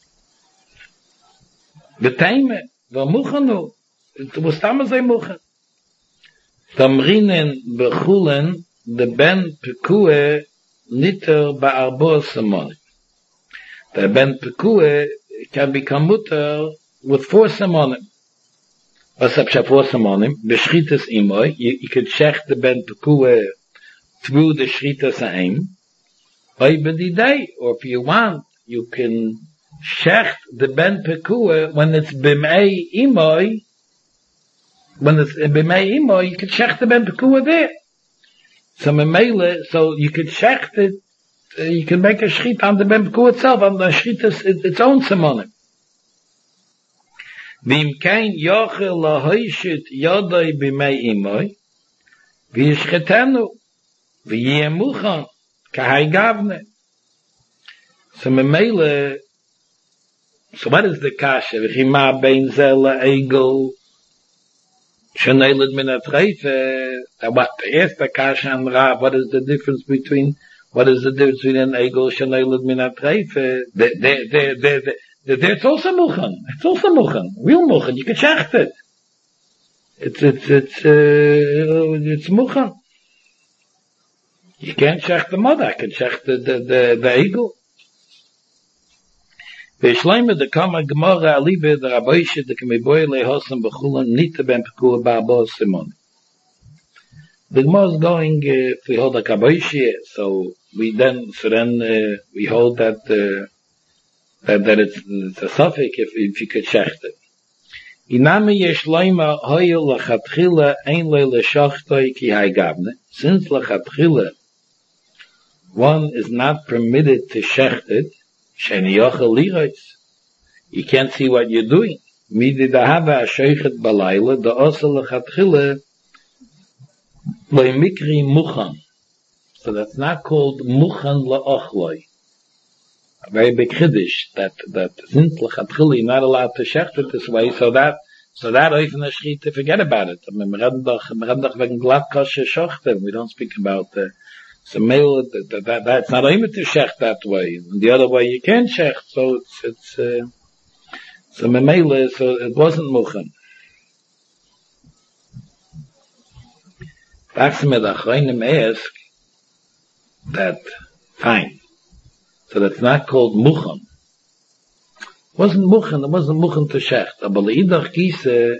V'teime, v'muchanu, it was tamazay muchan. Tamrinen bechulen, the ben pekue, niter ba'arbo samoni. The ben pekue can become mutter with four simonim. What's up, four simonim? B'shchitas imoy, you, you could shech the ben pekue through the shchitas ha'im. Oy b'didei, or if you want, you can shech the ben pekue when it's b'mei imoy. When it's b'mei imoy, you could shech the ben pekue there. So memele, so you could shech it. Uh, you can make a shchit on the ben pekua itself, on the shchit is it, its own simonim. V'im kein yochel lahoishit yodai b'mei imoy, v'yishchetenu, v'yeh muchan, kahai gavne. So memele, so what is the kasha? V'chima bein zela egel, sheneled min atreife. What? Yes, the kasha and Rav. What is the difference between? What is the difference between an egel sheneled min atreife? There, there, there, there, there. It's also muchan. It's also muchan. Real muchan. You can shecht it. It's it's it's uh, it's muchan. You can't shecht the mother. I can shecht the the the, the egel. V'shleime de kama gemara alibe de raboishe de kemiboy lehosam b'chulam nita ben pekua ba'abo simon. The gemara is going, uh, if we hold a kaboishe, so we then, so then uh, we hold that uh, that that it's, it's a suffix if if you could shecht it. Iname yeshleime hoyel lachatchila ein le leshachtoi ki haygavne. Since lachatchila one is not permitted to shecht it, you can't see what you're doing. Midi dahava asheichet balayla da osel lechatchile loimikri muchan. So that's not called muchan laochloi. A very big chiddush that that since lechatchile you're not allowed to shecht it this way. So that so that oifen ashchita, forget about it. I mean, we don't speak about the. So male, that, that, that, that's not aimed to shecht that way. And the other way you can shecht, so it's, it's, uh, so memele, so it wasn't muchan. Taksim the achronim ask that, fine. So that's not called muchan. It wasn't muchan, it wasn't muchan to shecht. Aber leidach kise,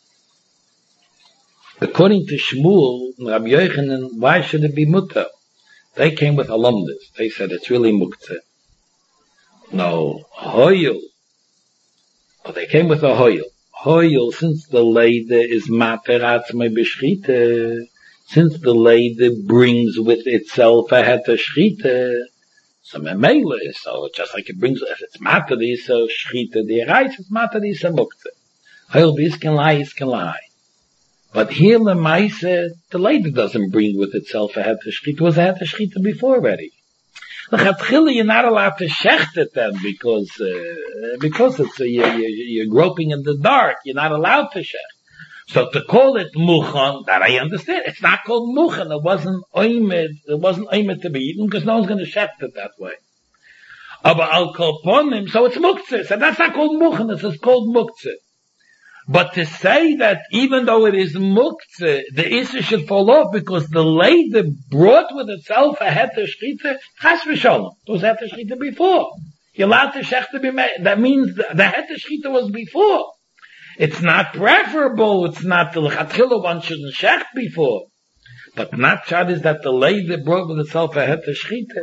according to Shmuel, Rabbi Yochanan, why should it be mutter? They came with alumnus. They said it's really muktzeh. No, hoyel. Oh, they came with a hoyel. Hoyel, since the lady is mater atzmei b'shchite, since the lady brings with itself a heta shchite, so memele, so just like it brings, if it's mater is a shchite, the rice is mater is a muktzeh. Hoyel bis can lie, is can lie. But here, the Maise, the lady doesn't bring with itself a head to shchita. It was a head to shchita before already. The chatchila, you're not allowed to shecht it then because, uh, because it's, uh, you're, you're, you're groping in the dark. You're not allowed to shecht. So to call it muchan, that I understand. It's not called muchan. It wasn't oimed, it wasn't oimed to be eaten because no one's going to shecht it that way. Aber al kol ponim, so it's muktzeh. So that's not called muchan. It's called muktzeh. But to say that even though it is muktzeh, the issue should fall off because the lady brought with itself a heter shchita, chas v'sholom. It was heter shchita before. You're allowed to shechter be made. That means the, the heter shchita was before. It's not preferable. It's not the lechatchila one shouldn't shecht before. But not shad is that the lady brought with itself a heter shchita.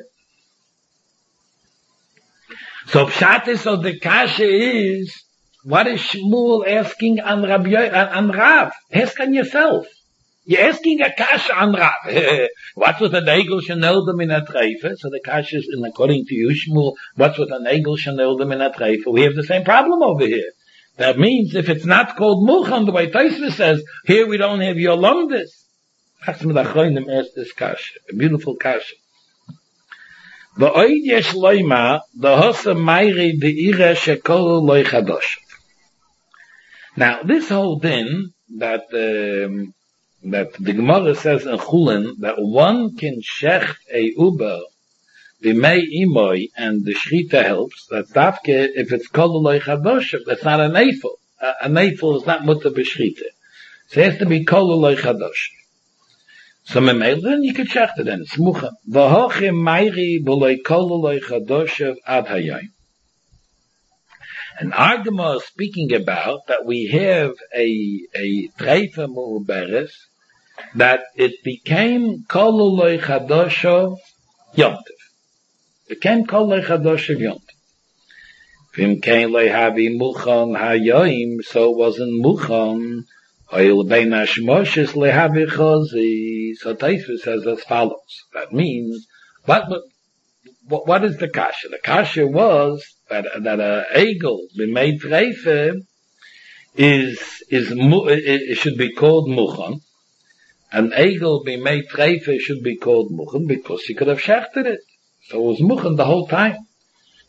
So pshat is, so the kasha is, what is Shmuel asking on Rabbi, on Rav? Ask on yourself. You're asking a kasha on Rav. What's with an egel sheneldem in a treife? So the kasha is, in according to you, Shmuel, what's with an egel sheneldem in a treife? We have the same problem over here. That means if it's not called muchan, the way Taisva says, here we don't have your lumdis. Chasm Achronim asked this kasha, a beautiful kasha. V'oid yesh loima, the hosa mayri de'ira shekol loy chadosh. Now, this whole thing that um, that the Gemara says in Chulin that one can shecht a uber b'mei imoy and the shchita helps. That's dafke if it's called loy chadosh. That's not an eifel. An eifel is not mutter b'shchita. So it has to be called loy chadosh. So memel then you can shecht it. Then it's mucha. V'hoche mayri b'loy kol loy chadosh ad hayayim. And Argama is speaking about that we have a, a treifa mu'uberes, that it became kol loy chadoshav yontif. It became kol loy chadoshav yontif. Vim kein loy havi muchan hayoim, so it wasn't muchan, oil bein hashmoshes loy havi chozi. So Taisva says as follows. That means, what, what, what is the kasha? The kasha was, that that a egel be made treife is is it should be called muchan. An egel be made treife should be called muchan because he could have shechted it. So it was muchan the whole time.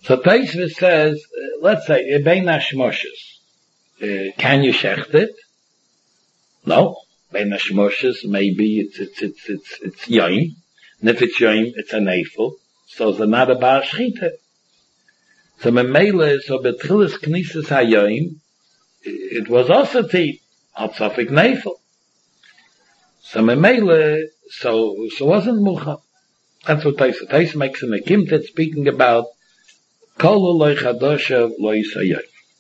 So Taisva says, uh, let's say, Bein Hashmoshes. Uh, can you shecht it? No. Bein Hashmoshes, maybe it's, it's, it's, it's, it's yoim. And if it's yoim, it's a neifel. So it's not a bar shchita. So Memele, so Betrilis Knisses HaYoim, it was also tea, al Tzafik neifel. So Memele, so, so wasn't Mucha. That's what Taisva. Taisva makes in the Kimtet speaking about Kol loy chadosha loy sayay.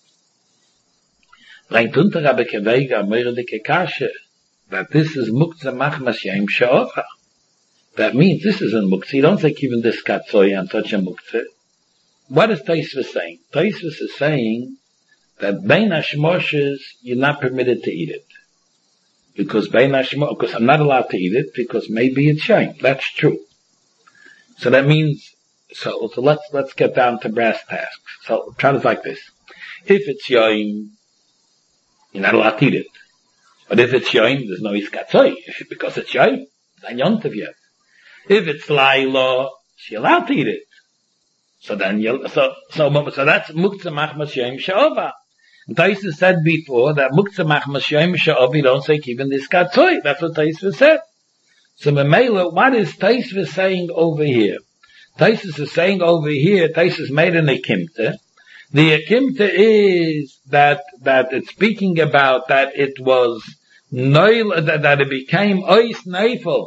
Bringt unter Rabbi Kevega a meire dike kashe that this is muktzah machmas yem she'ova. That means this isn't muktzah. You don't say even this katzoy and touch a muktzah. What is Taisva saying? Taisva is saying that bein hashmoshes you're not permitted to eat it. Because bein hashmoshes, because I'm not allowed to eat it because maybe it's shame. That's true. So that means So, so let's, let's get down to brass tacks. So, try it like this. If it's yoim, you're not allowed to eat it. But if it's yoim, there's no iskatzoy. Because it's yoim, it's not yontav yet. If it's laila, you're allowed to eat it. So then you, so, so, so that's muktzah machmas yoim she'ova. And Taisva said before that muktzah machmas yoim she'ova, you don't say even the iskatzoy. That's what Taisva said. So, Memela, what is Taisva saying over here? Taisus is saying over here, Taisus made an akimta. The akimta is that, that it's speaking about that it was noil, that, that it became ois neifel.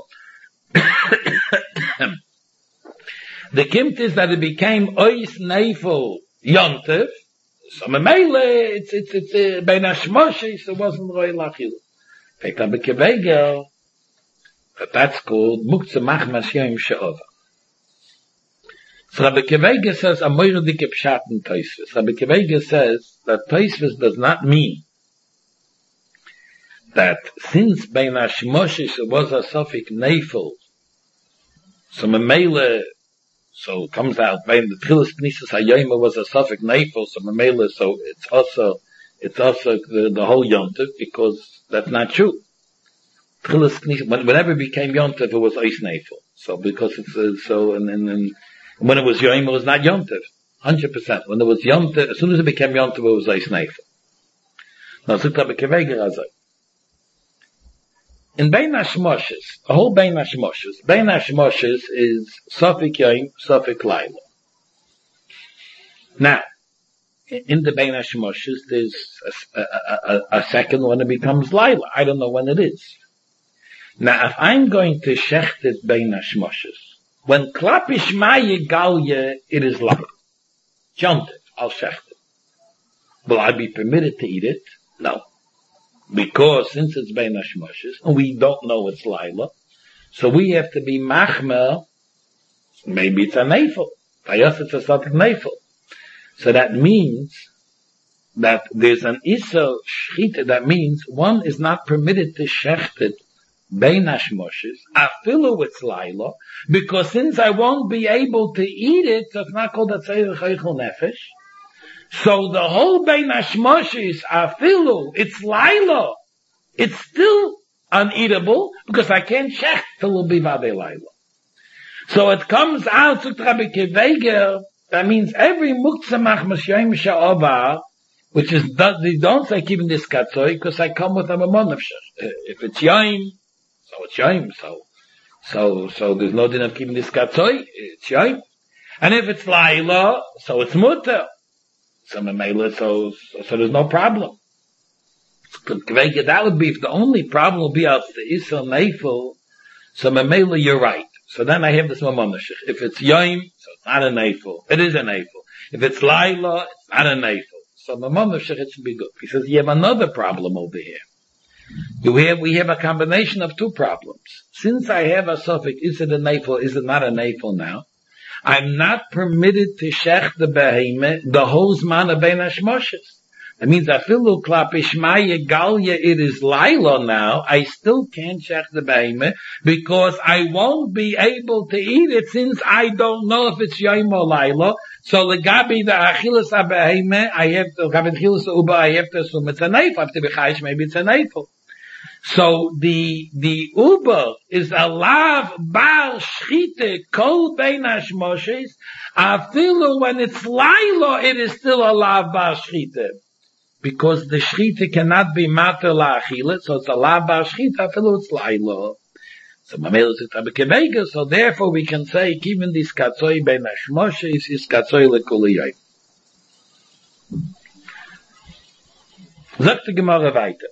The akimta is that it became ois neifel yontev. So memele, it's, it's, it's, uh, bein hashmoshes, it wasn't roy lachil. Picked up a kevegel, but that's called muktzah machmas yom she'ova. So Rabbi Kevega says, a moire dike pshat in Taisvis. Rabbi Kevega says that Taisvis does not mean that since bein hashmoshes it was a sofik neifel, so memele, so it comes out, bein the Tchilas Knisses HaYoim was a sofik neifel, so memele, so it's also, it's also the, the whole yontif, because that's not true. Tchilas Knisses, whenever it became yontif, it was ois neifel. So because it's, uh, so, and, and, and, when it was Yom, it was not Yom Tov. Hundred percent. When it was Yom Tov, as soon as it became Yom Tov, it was Eis Neifel. Now, so Rabbi Kevega Razai. In Bein Hashmoshes, the whole Bein Hashmoshes, Bein Hashmoshes is Sofik Yom, Sofik Laila. Now, in the Bein Hashmoshes, there's a, a, a, a second when it becomes Laila. I don't know when it is. Now, if I'm going to shecht it Bein Hashmoshes, when klap ishmaye galye, it is like jumped it, I'll shecht it. Will I be permitted to eat it? No. Because since it's bein hashmoshes, and we don't know it's laila, so we have to be machmel, maybe it's a neifel. By us it's a sort of neifel. So that means that there's an issa shchita, that means one is not permitted to shecht it bein hashmoshes, afilu it's laila, because since I won't be able to eat it, so it's not called a tzeiach eichel nefesh. So the whole bein hashmoshes, afilu, it's laila. It's still uneatable, because I can't shecht till it'll be vade laila. So it comes out, to Rabbi Kevega, that means every muktzah machmas yom she'ova, which is, they don't say keeping this katzoy, because I come with a mamon of shech. If it's yom, so it's yom, so, so, so there's no din of keeping this katzoy, it's yom. And if it's laila, so it's mutter. So memela, so, so, so there's no problem. That would be, if the only problem will be out the isel neifel, so memela, you're right. So then I have this mamonashich. If it's yom, so it's not a neifel. It is a neifel. If it's laila, it's not a neifel. So mamonashich, it should be good. He says, you have another problem over here. You have, we have a combination of two problems. Since I have a suffix, is it a neifel, is it not a neifel now? I'm not permitted to shech the behemah, the whole zman of bein hashmoshes. That means I feel little klap ishmaye galya, it is laila now, I still can't shech the behemah, because I won't be able to eat it since I don't know if it's yom or laila. So legabi the achilas ha-behemah, I have to, legabi the achilas uba, I have to assume it's a neifel. I have to be chayish, maybe it's a neifel. So the the Uber is a lav bar shchite kol bein hashmoshes. Afilu when it's laila, it is still a lav bar shchite. Because the shchite cannot be mater la achile, so it's a lav bar shchite, afilu it's laila. So mamelu tzit so therefore we can say, even this katzoi bein hashmoshes is katzoi lekuliyai. Sagt die Gemara weiter.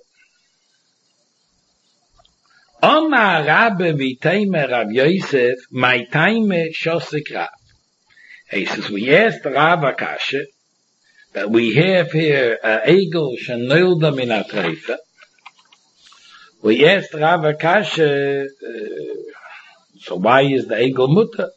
Oma Rabbe v'teime Rav Yosef, my time shosek Rav. He says, we asked Rav Akashe, that we have here a egel shenolda min atreifa. We asked Rav Akashe, uh, so why is the egel mutter?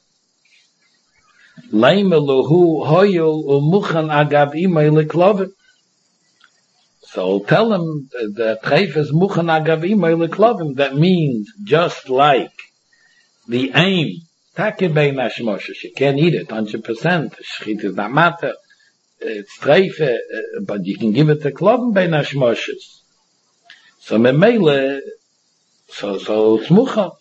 Leime lohu hoyol umuchan agav imay leklovim. So tell him the treif is muchan agavim leklovim. That means just like the aim, take bein hashmoshes, you can't eat it one hundred percent. Shchit is not matter. It's treif, uh, but you can give it to klovim bein hashmoshes. So memele, so so it's muchan.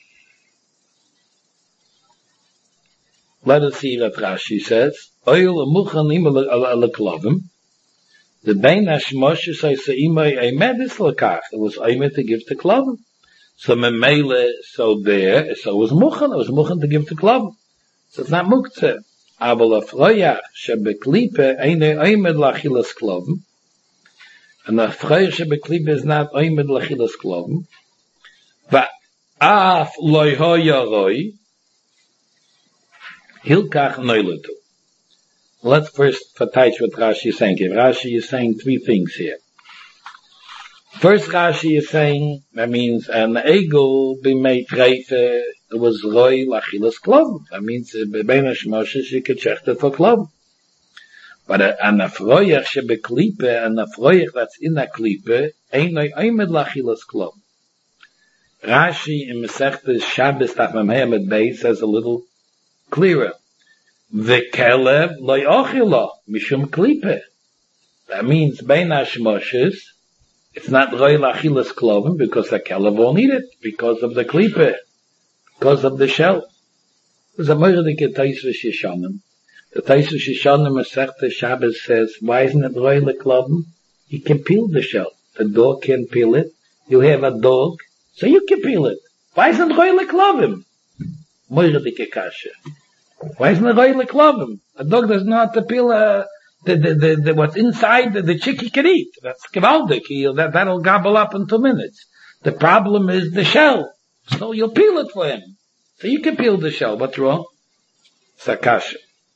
Let us see what Rashi says. Oil muchan imay leklovim. The bein hashmoshes say seimay emedis lekach. It was aimed to give to klavim. So memele, so there, so it was muchan. It was muchan to give to klavim. So it's not muktzeh. Abel afroyach shebeklipe eine aimed lachilas klavim. And the afroyach shebeklipe is not aimed lachilas klavim. But af loy hoyaroi hilkach noiletu. Let's first verteich what Rashi is saying here. Rashi is saying three things here. First, Rashi is saying, that means an egel be made reife, it was roi lachilas klov. That means, bein hashmoshes, you could check it for klov. But an afroyach shebeklipe, an afroyach that's in a klipe, einoi oimed lachilas klov. Rashi in Masechtes Shabbos Daf Memhemet Beis says a little clearer. The kelev loy ochila mishum klipe. That means bein hashmoshes, it's not roy lachilas klovim because the kelev won't eat it because of the klipe, because of the shell. There's a moerdike Taisva Shishanim. The Taisva Shishanim Masechta Shabbos says, why isn't it roy leklovim? You can peel the shell. The dog can peel it. You have a dog, so you can peel it. Why isn't it roy leklovim? Moerdike kasha. Why isn't it roy leklovim? A dog does not have to peel uh, the, the, the, the, what's inside the, the chick he can eat. That's gewaldig. He'll, that, that'll gobble up in two minutes. The problem is the shell. So you'll peel it for him. So you can peel the shell. What's wrong? Sakasha.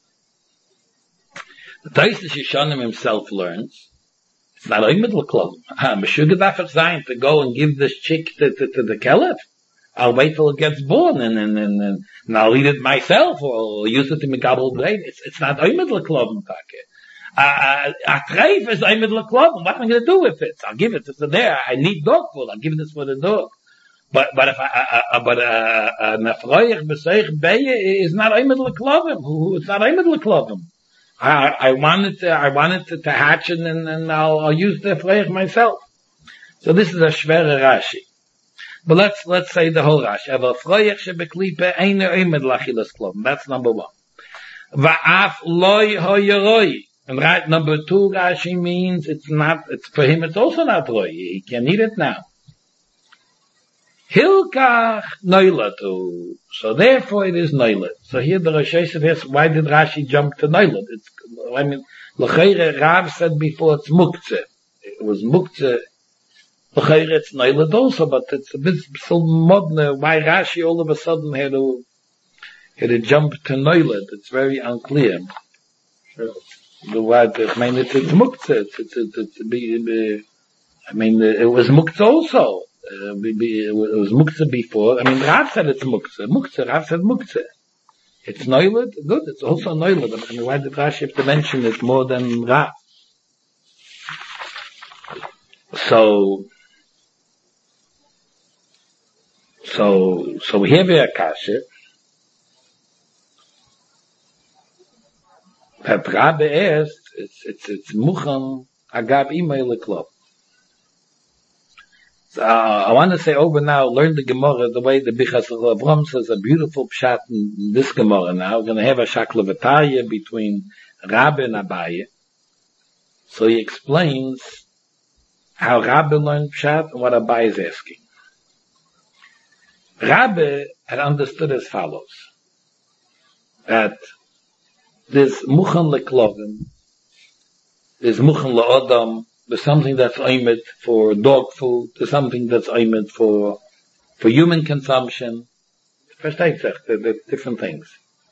The Taisva Shishanim himself learns, it's not a middle club. Meshuggah dafet zayin to go and give this chick to, to, to the kelef. I'll wait till it gets born and, and, and, and, and I'll eat it myself or use it to make gobble brain. It's, it's not a middle club. A treif is a middle club. What am I going to do with it? I'll give it to there. I need dog food. I'll give this for the dog. But, but if I, uh, but, uh, uh, nafroyach b'seich beye is not a middle club. It's not a middle club. I, I wanted to, I wanted to, to hatch it and, and I'll, I'll use the froyach myself. So this is a shvere Rashi. But let's, let's say the whole Rashi. Aber froyach shebeklipe eine oimed lachilas klom. That's number one. Va'af loy hoyeroi. And right, number two, Rashi means it's not, it's, for him it's also not roy. He can eat it now. Hilkach noilatu. So therefore it is noilat. So here the Rosh Hashanah asks, why did Rashi jump to noilat? It's, I mean, l'chayre Rav said before it's muktzeh. It was muktzeh. L'chayre it's noilat also, but it's a bit so modern. Why Rashi all of a sudden had to, had to jump to noilat? It's very unclear. Sure. The word, I mean, it's, it's muktzeh. It's, it's, it's, it's, it's, I mean, it was muktzeh also. Uh, it was muktzeh before. I mean, Rav said it's muktzeh. Muktzeh, Rav said muktzeh. It's noilat, good. It's also noilat. I mean, why did Rashi have to mention it more than Rav? So, so, so we have here a kasha. That Rabbi asked, it's, it's, it's mucham agab imay leklov. So, uh, I want to say over now, learn the Gemara the way the Bichas Avram says a beautiful pshat in this Gemara now. We're going to have a shaklavataya between Rabbi and Abaye. So he explains how Rabbi learned pshat and what Abaye is asking. Rabbi had understood as follows, that there's Muchan leklovim, there's Muchan le'odam, there's something that's aimed for dog food, there's something that's aimed for for human consumption. Versteht sich, the different things.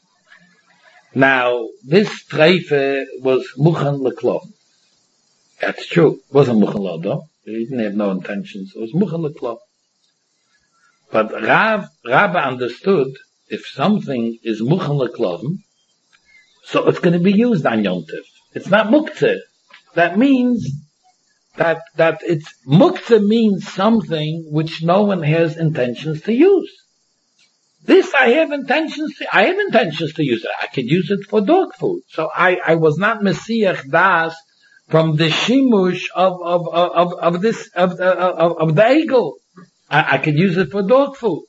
Now, this treife was Muchan leklovim. That's true. It wasn't Muchan le'odam. He didn't have no intentions. It was Muchan leklovim. But Rav, Rabbi understood if something is Muchan leklovim, so it's going to be used on Yom Tov. It's not muktzeh. That means that that it's muktzeh means something which no one has intentions to use. This I have intentions to, I have intentions to use it. I could use it for dog food. So I, I was not Messiach Das from the shimush of, of, of, of this, of, of, of the eagle. I, I could use it for dog food.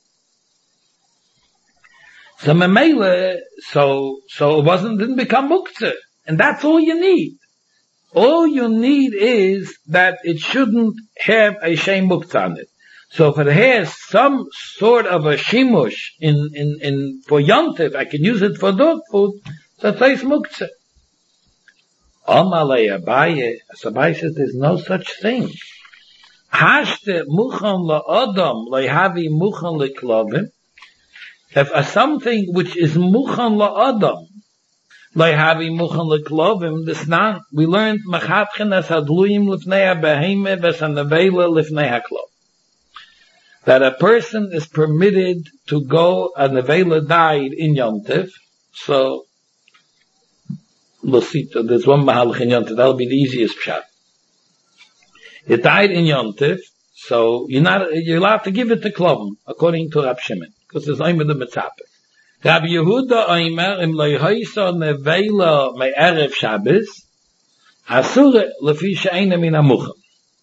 So memele, so, so it wasn't, didn't become muktzeh. And that's all you need. All you need is that it shouldn't have a shem muktzah on it. So if it has some sort of a shimush in, in, in, for yontif, I can use it for dog food, so it's a muktzah. Amalei Abaye, as Abaye says, there's no such thing. Hashte muchan la'odam, lehavi muchan leklovim. If a something which is muchan la'odam, lehavi muchan leklovim, this not, we learned machatchen as hadluyim lifnei ha'beheme v'sanavela lifnei ha'klov. That a person is permitted to go, a nevela died in Yom Tov, so, we'll see, there's one mahalach in Yom Tov, that'll be the easiest pshat. It died in Yom Tov, so you're not, you're allowed to give it to Klovim, according to Rab Shimon, because there's Omer the Mitzapeh. Rabbi Yehuda Omer, im loyhoisa nevela me'erev Shabbos, asure lefi she'ena min ha'mucham.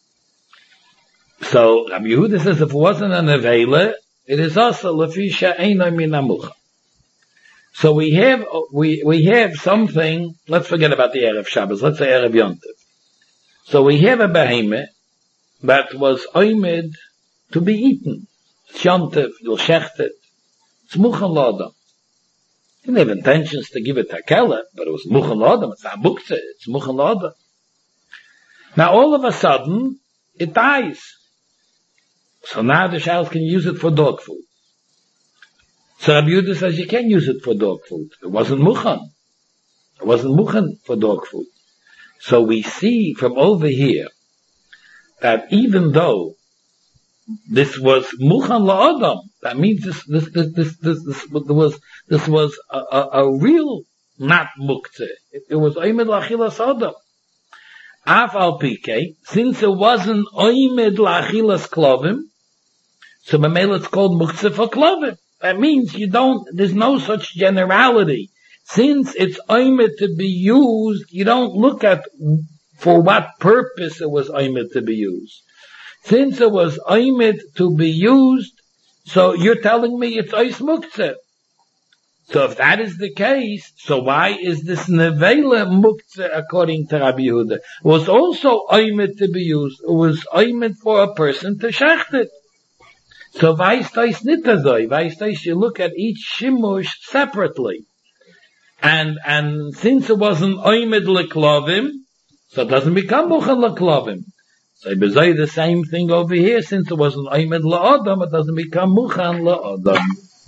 So Rabbi Yehuda says if it wasn't a nevela, it is also lefi she'ena min ha'mucham. So we have, we, we have something, let's forget about the Erev Shabbos, let's say Erev Yom Tov. So we have a behemoth that was oimed to be eaten. It's Yom Tov, you'll shecht it. It's muchan l'odam. Didn't have intentions to give it to Kela, but it was muchan l'odam. It's not muktzeh, it's muchan l'odam. Now all of a sudden, it dies. So now the child can use it for dog food. So Rabbi Yehuda says you can use it for dog food. It wasn't muchan. It wasn't muchan for dog food. So we see from over here that even though this was muchan la'odam, that means this this this this this, this was this was a, a, a real not muktzeh. It, it was oimed l'achilas odam. Af al pike, since it wasn't oimed l'achilas klovim, so memela it's called muktzeh for klovim. That means you don't. There's no such generality. Since it's oimed to be used, you don't look at for what purpose it was oimed to be used. Since it was oimed to be used, so you're telling me it's ois muktzeh. So if that is the case, so why is this nevela muktzeh according to Rabbi Yehuda? It was also oimed to be used. It was oimed for a person to shecht it. So weißt euch nicht so, weißt euch, you look at each shimush separately. And, and since it wasn't oimed leklovim, so it doesn't become muchan leklovim. So we say the same thing over here, since it wasn't oimed la'odam, it doesn't become muchan la'odam.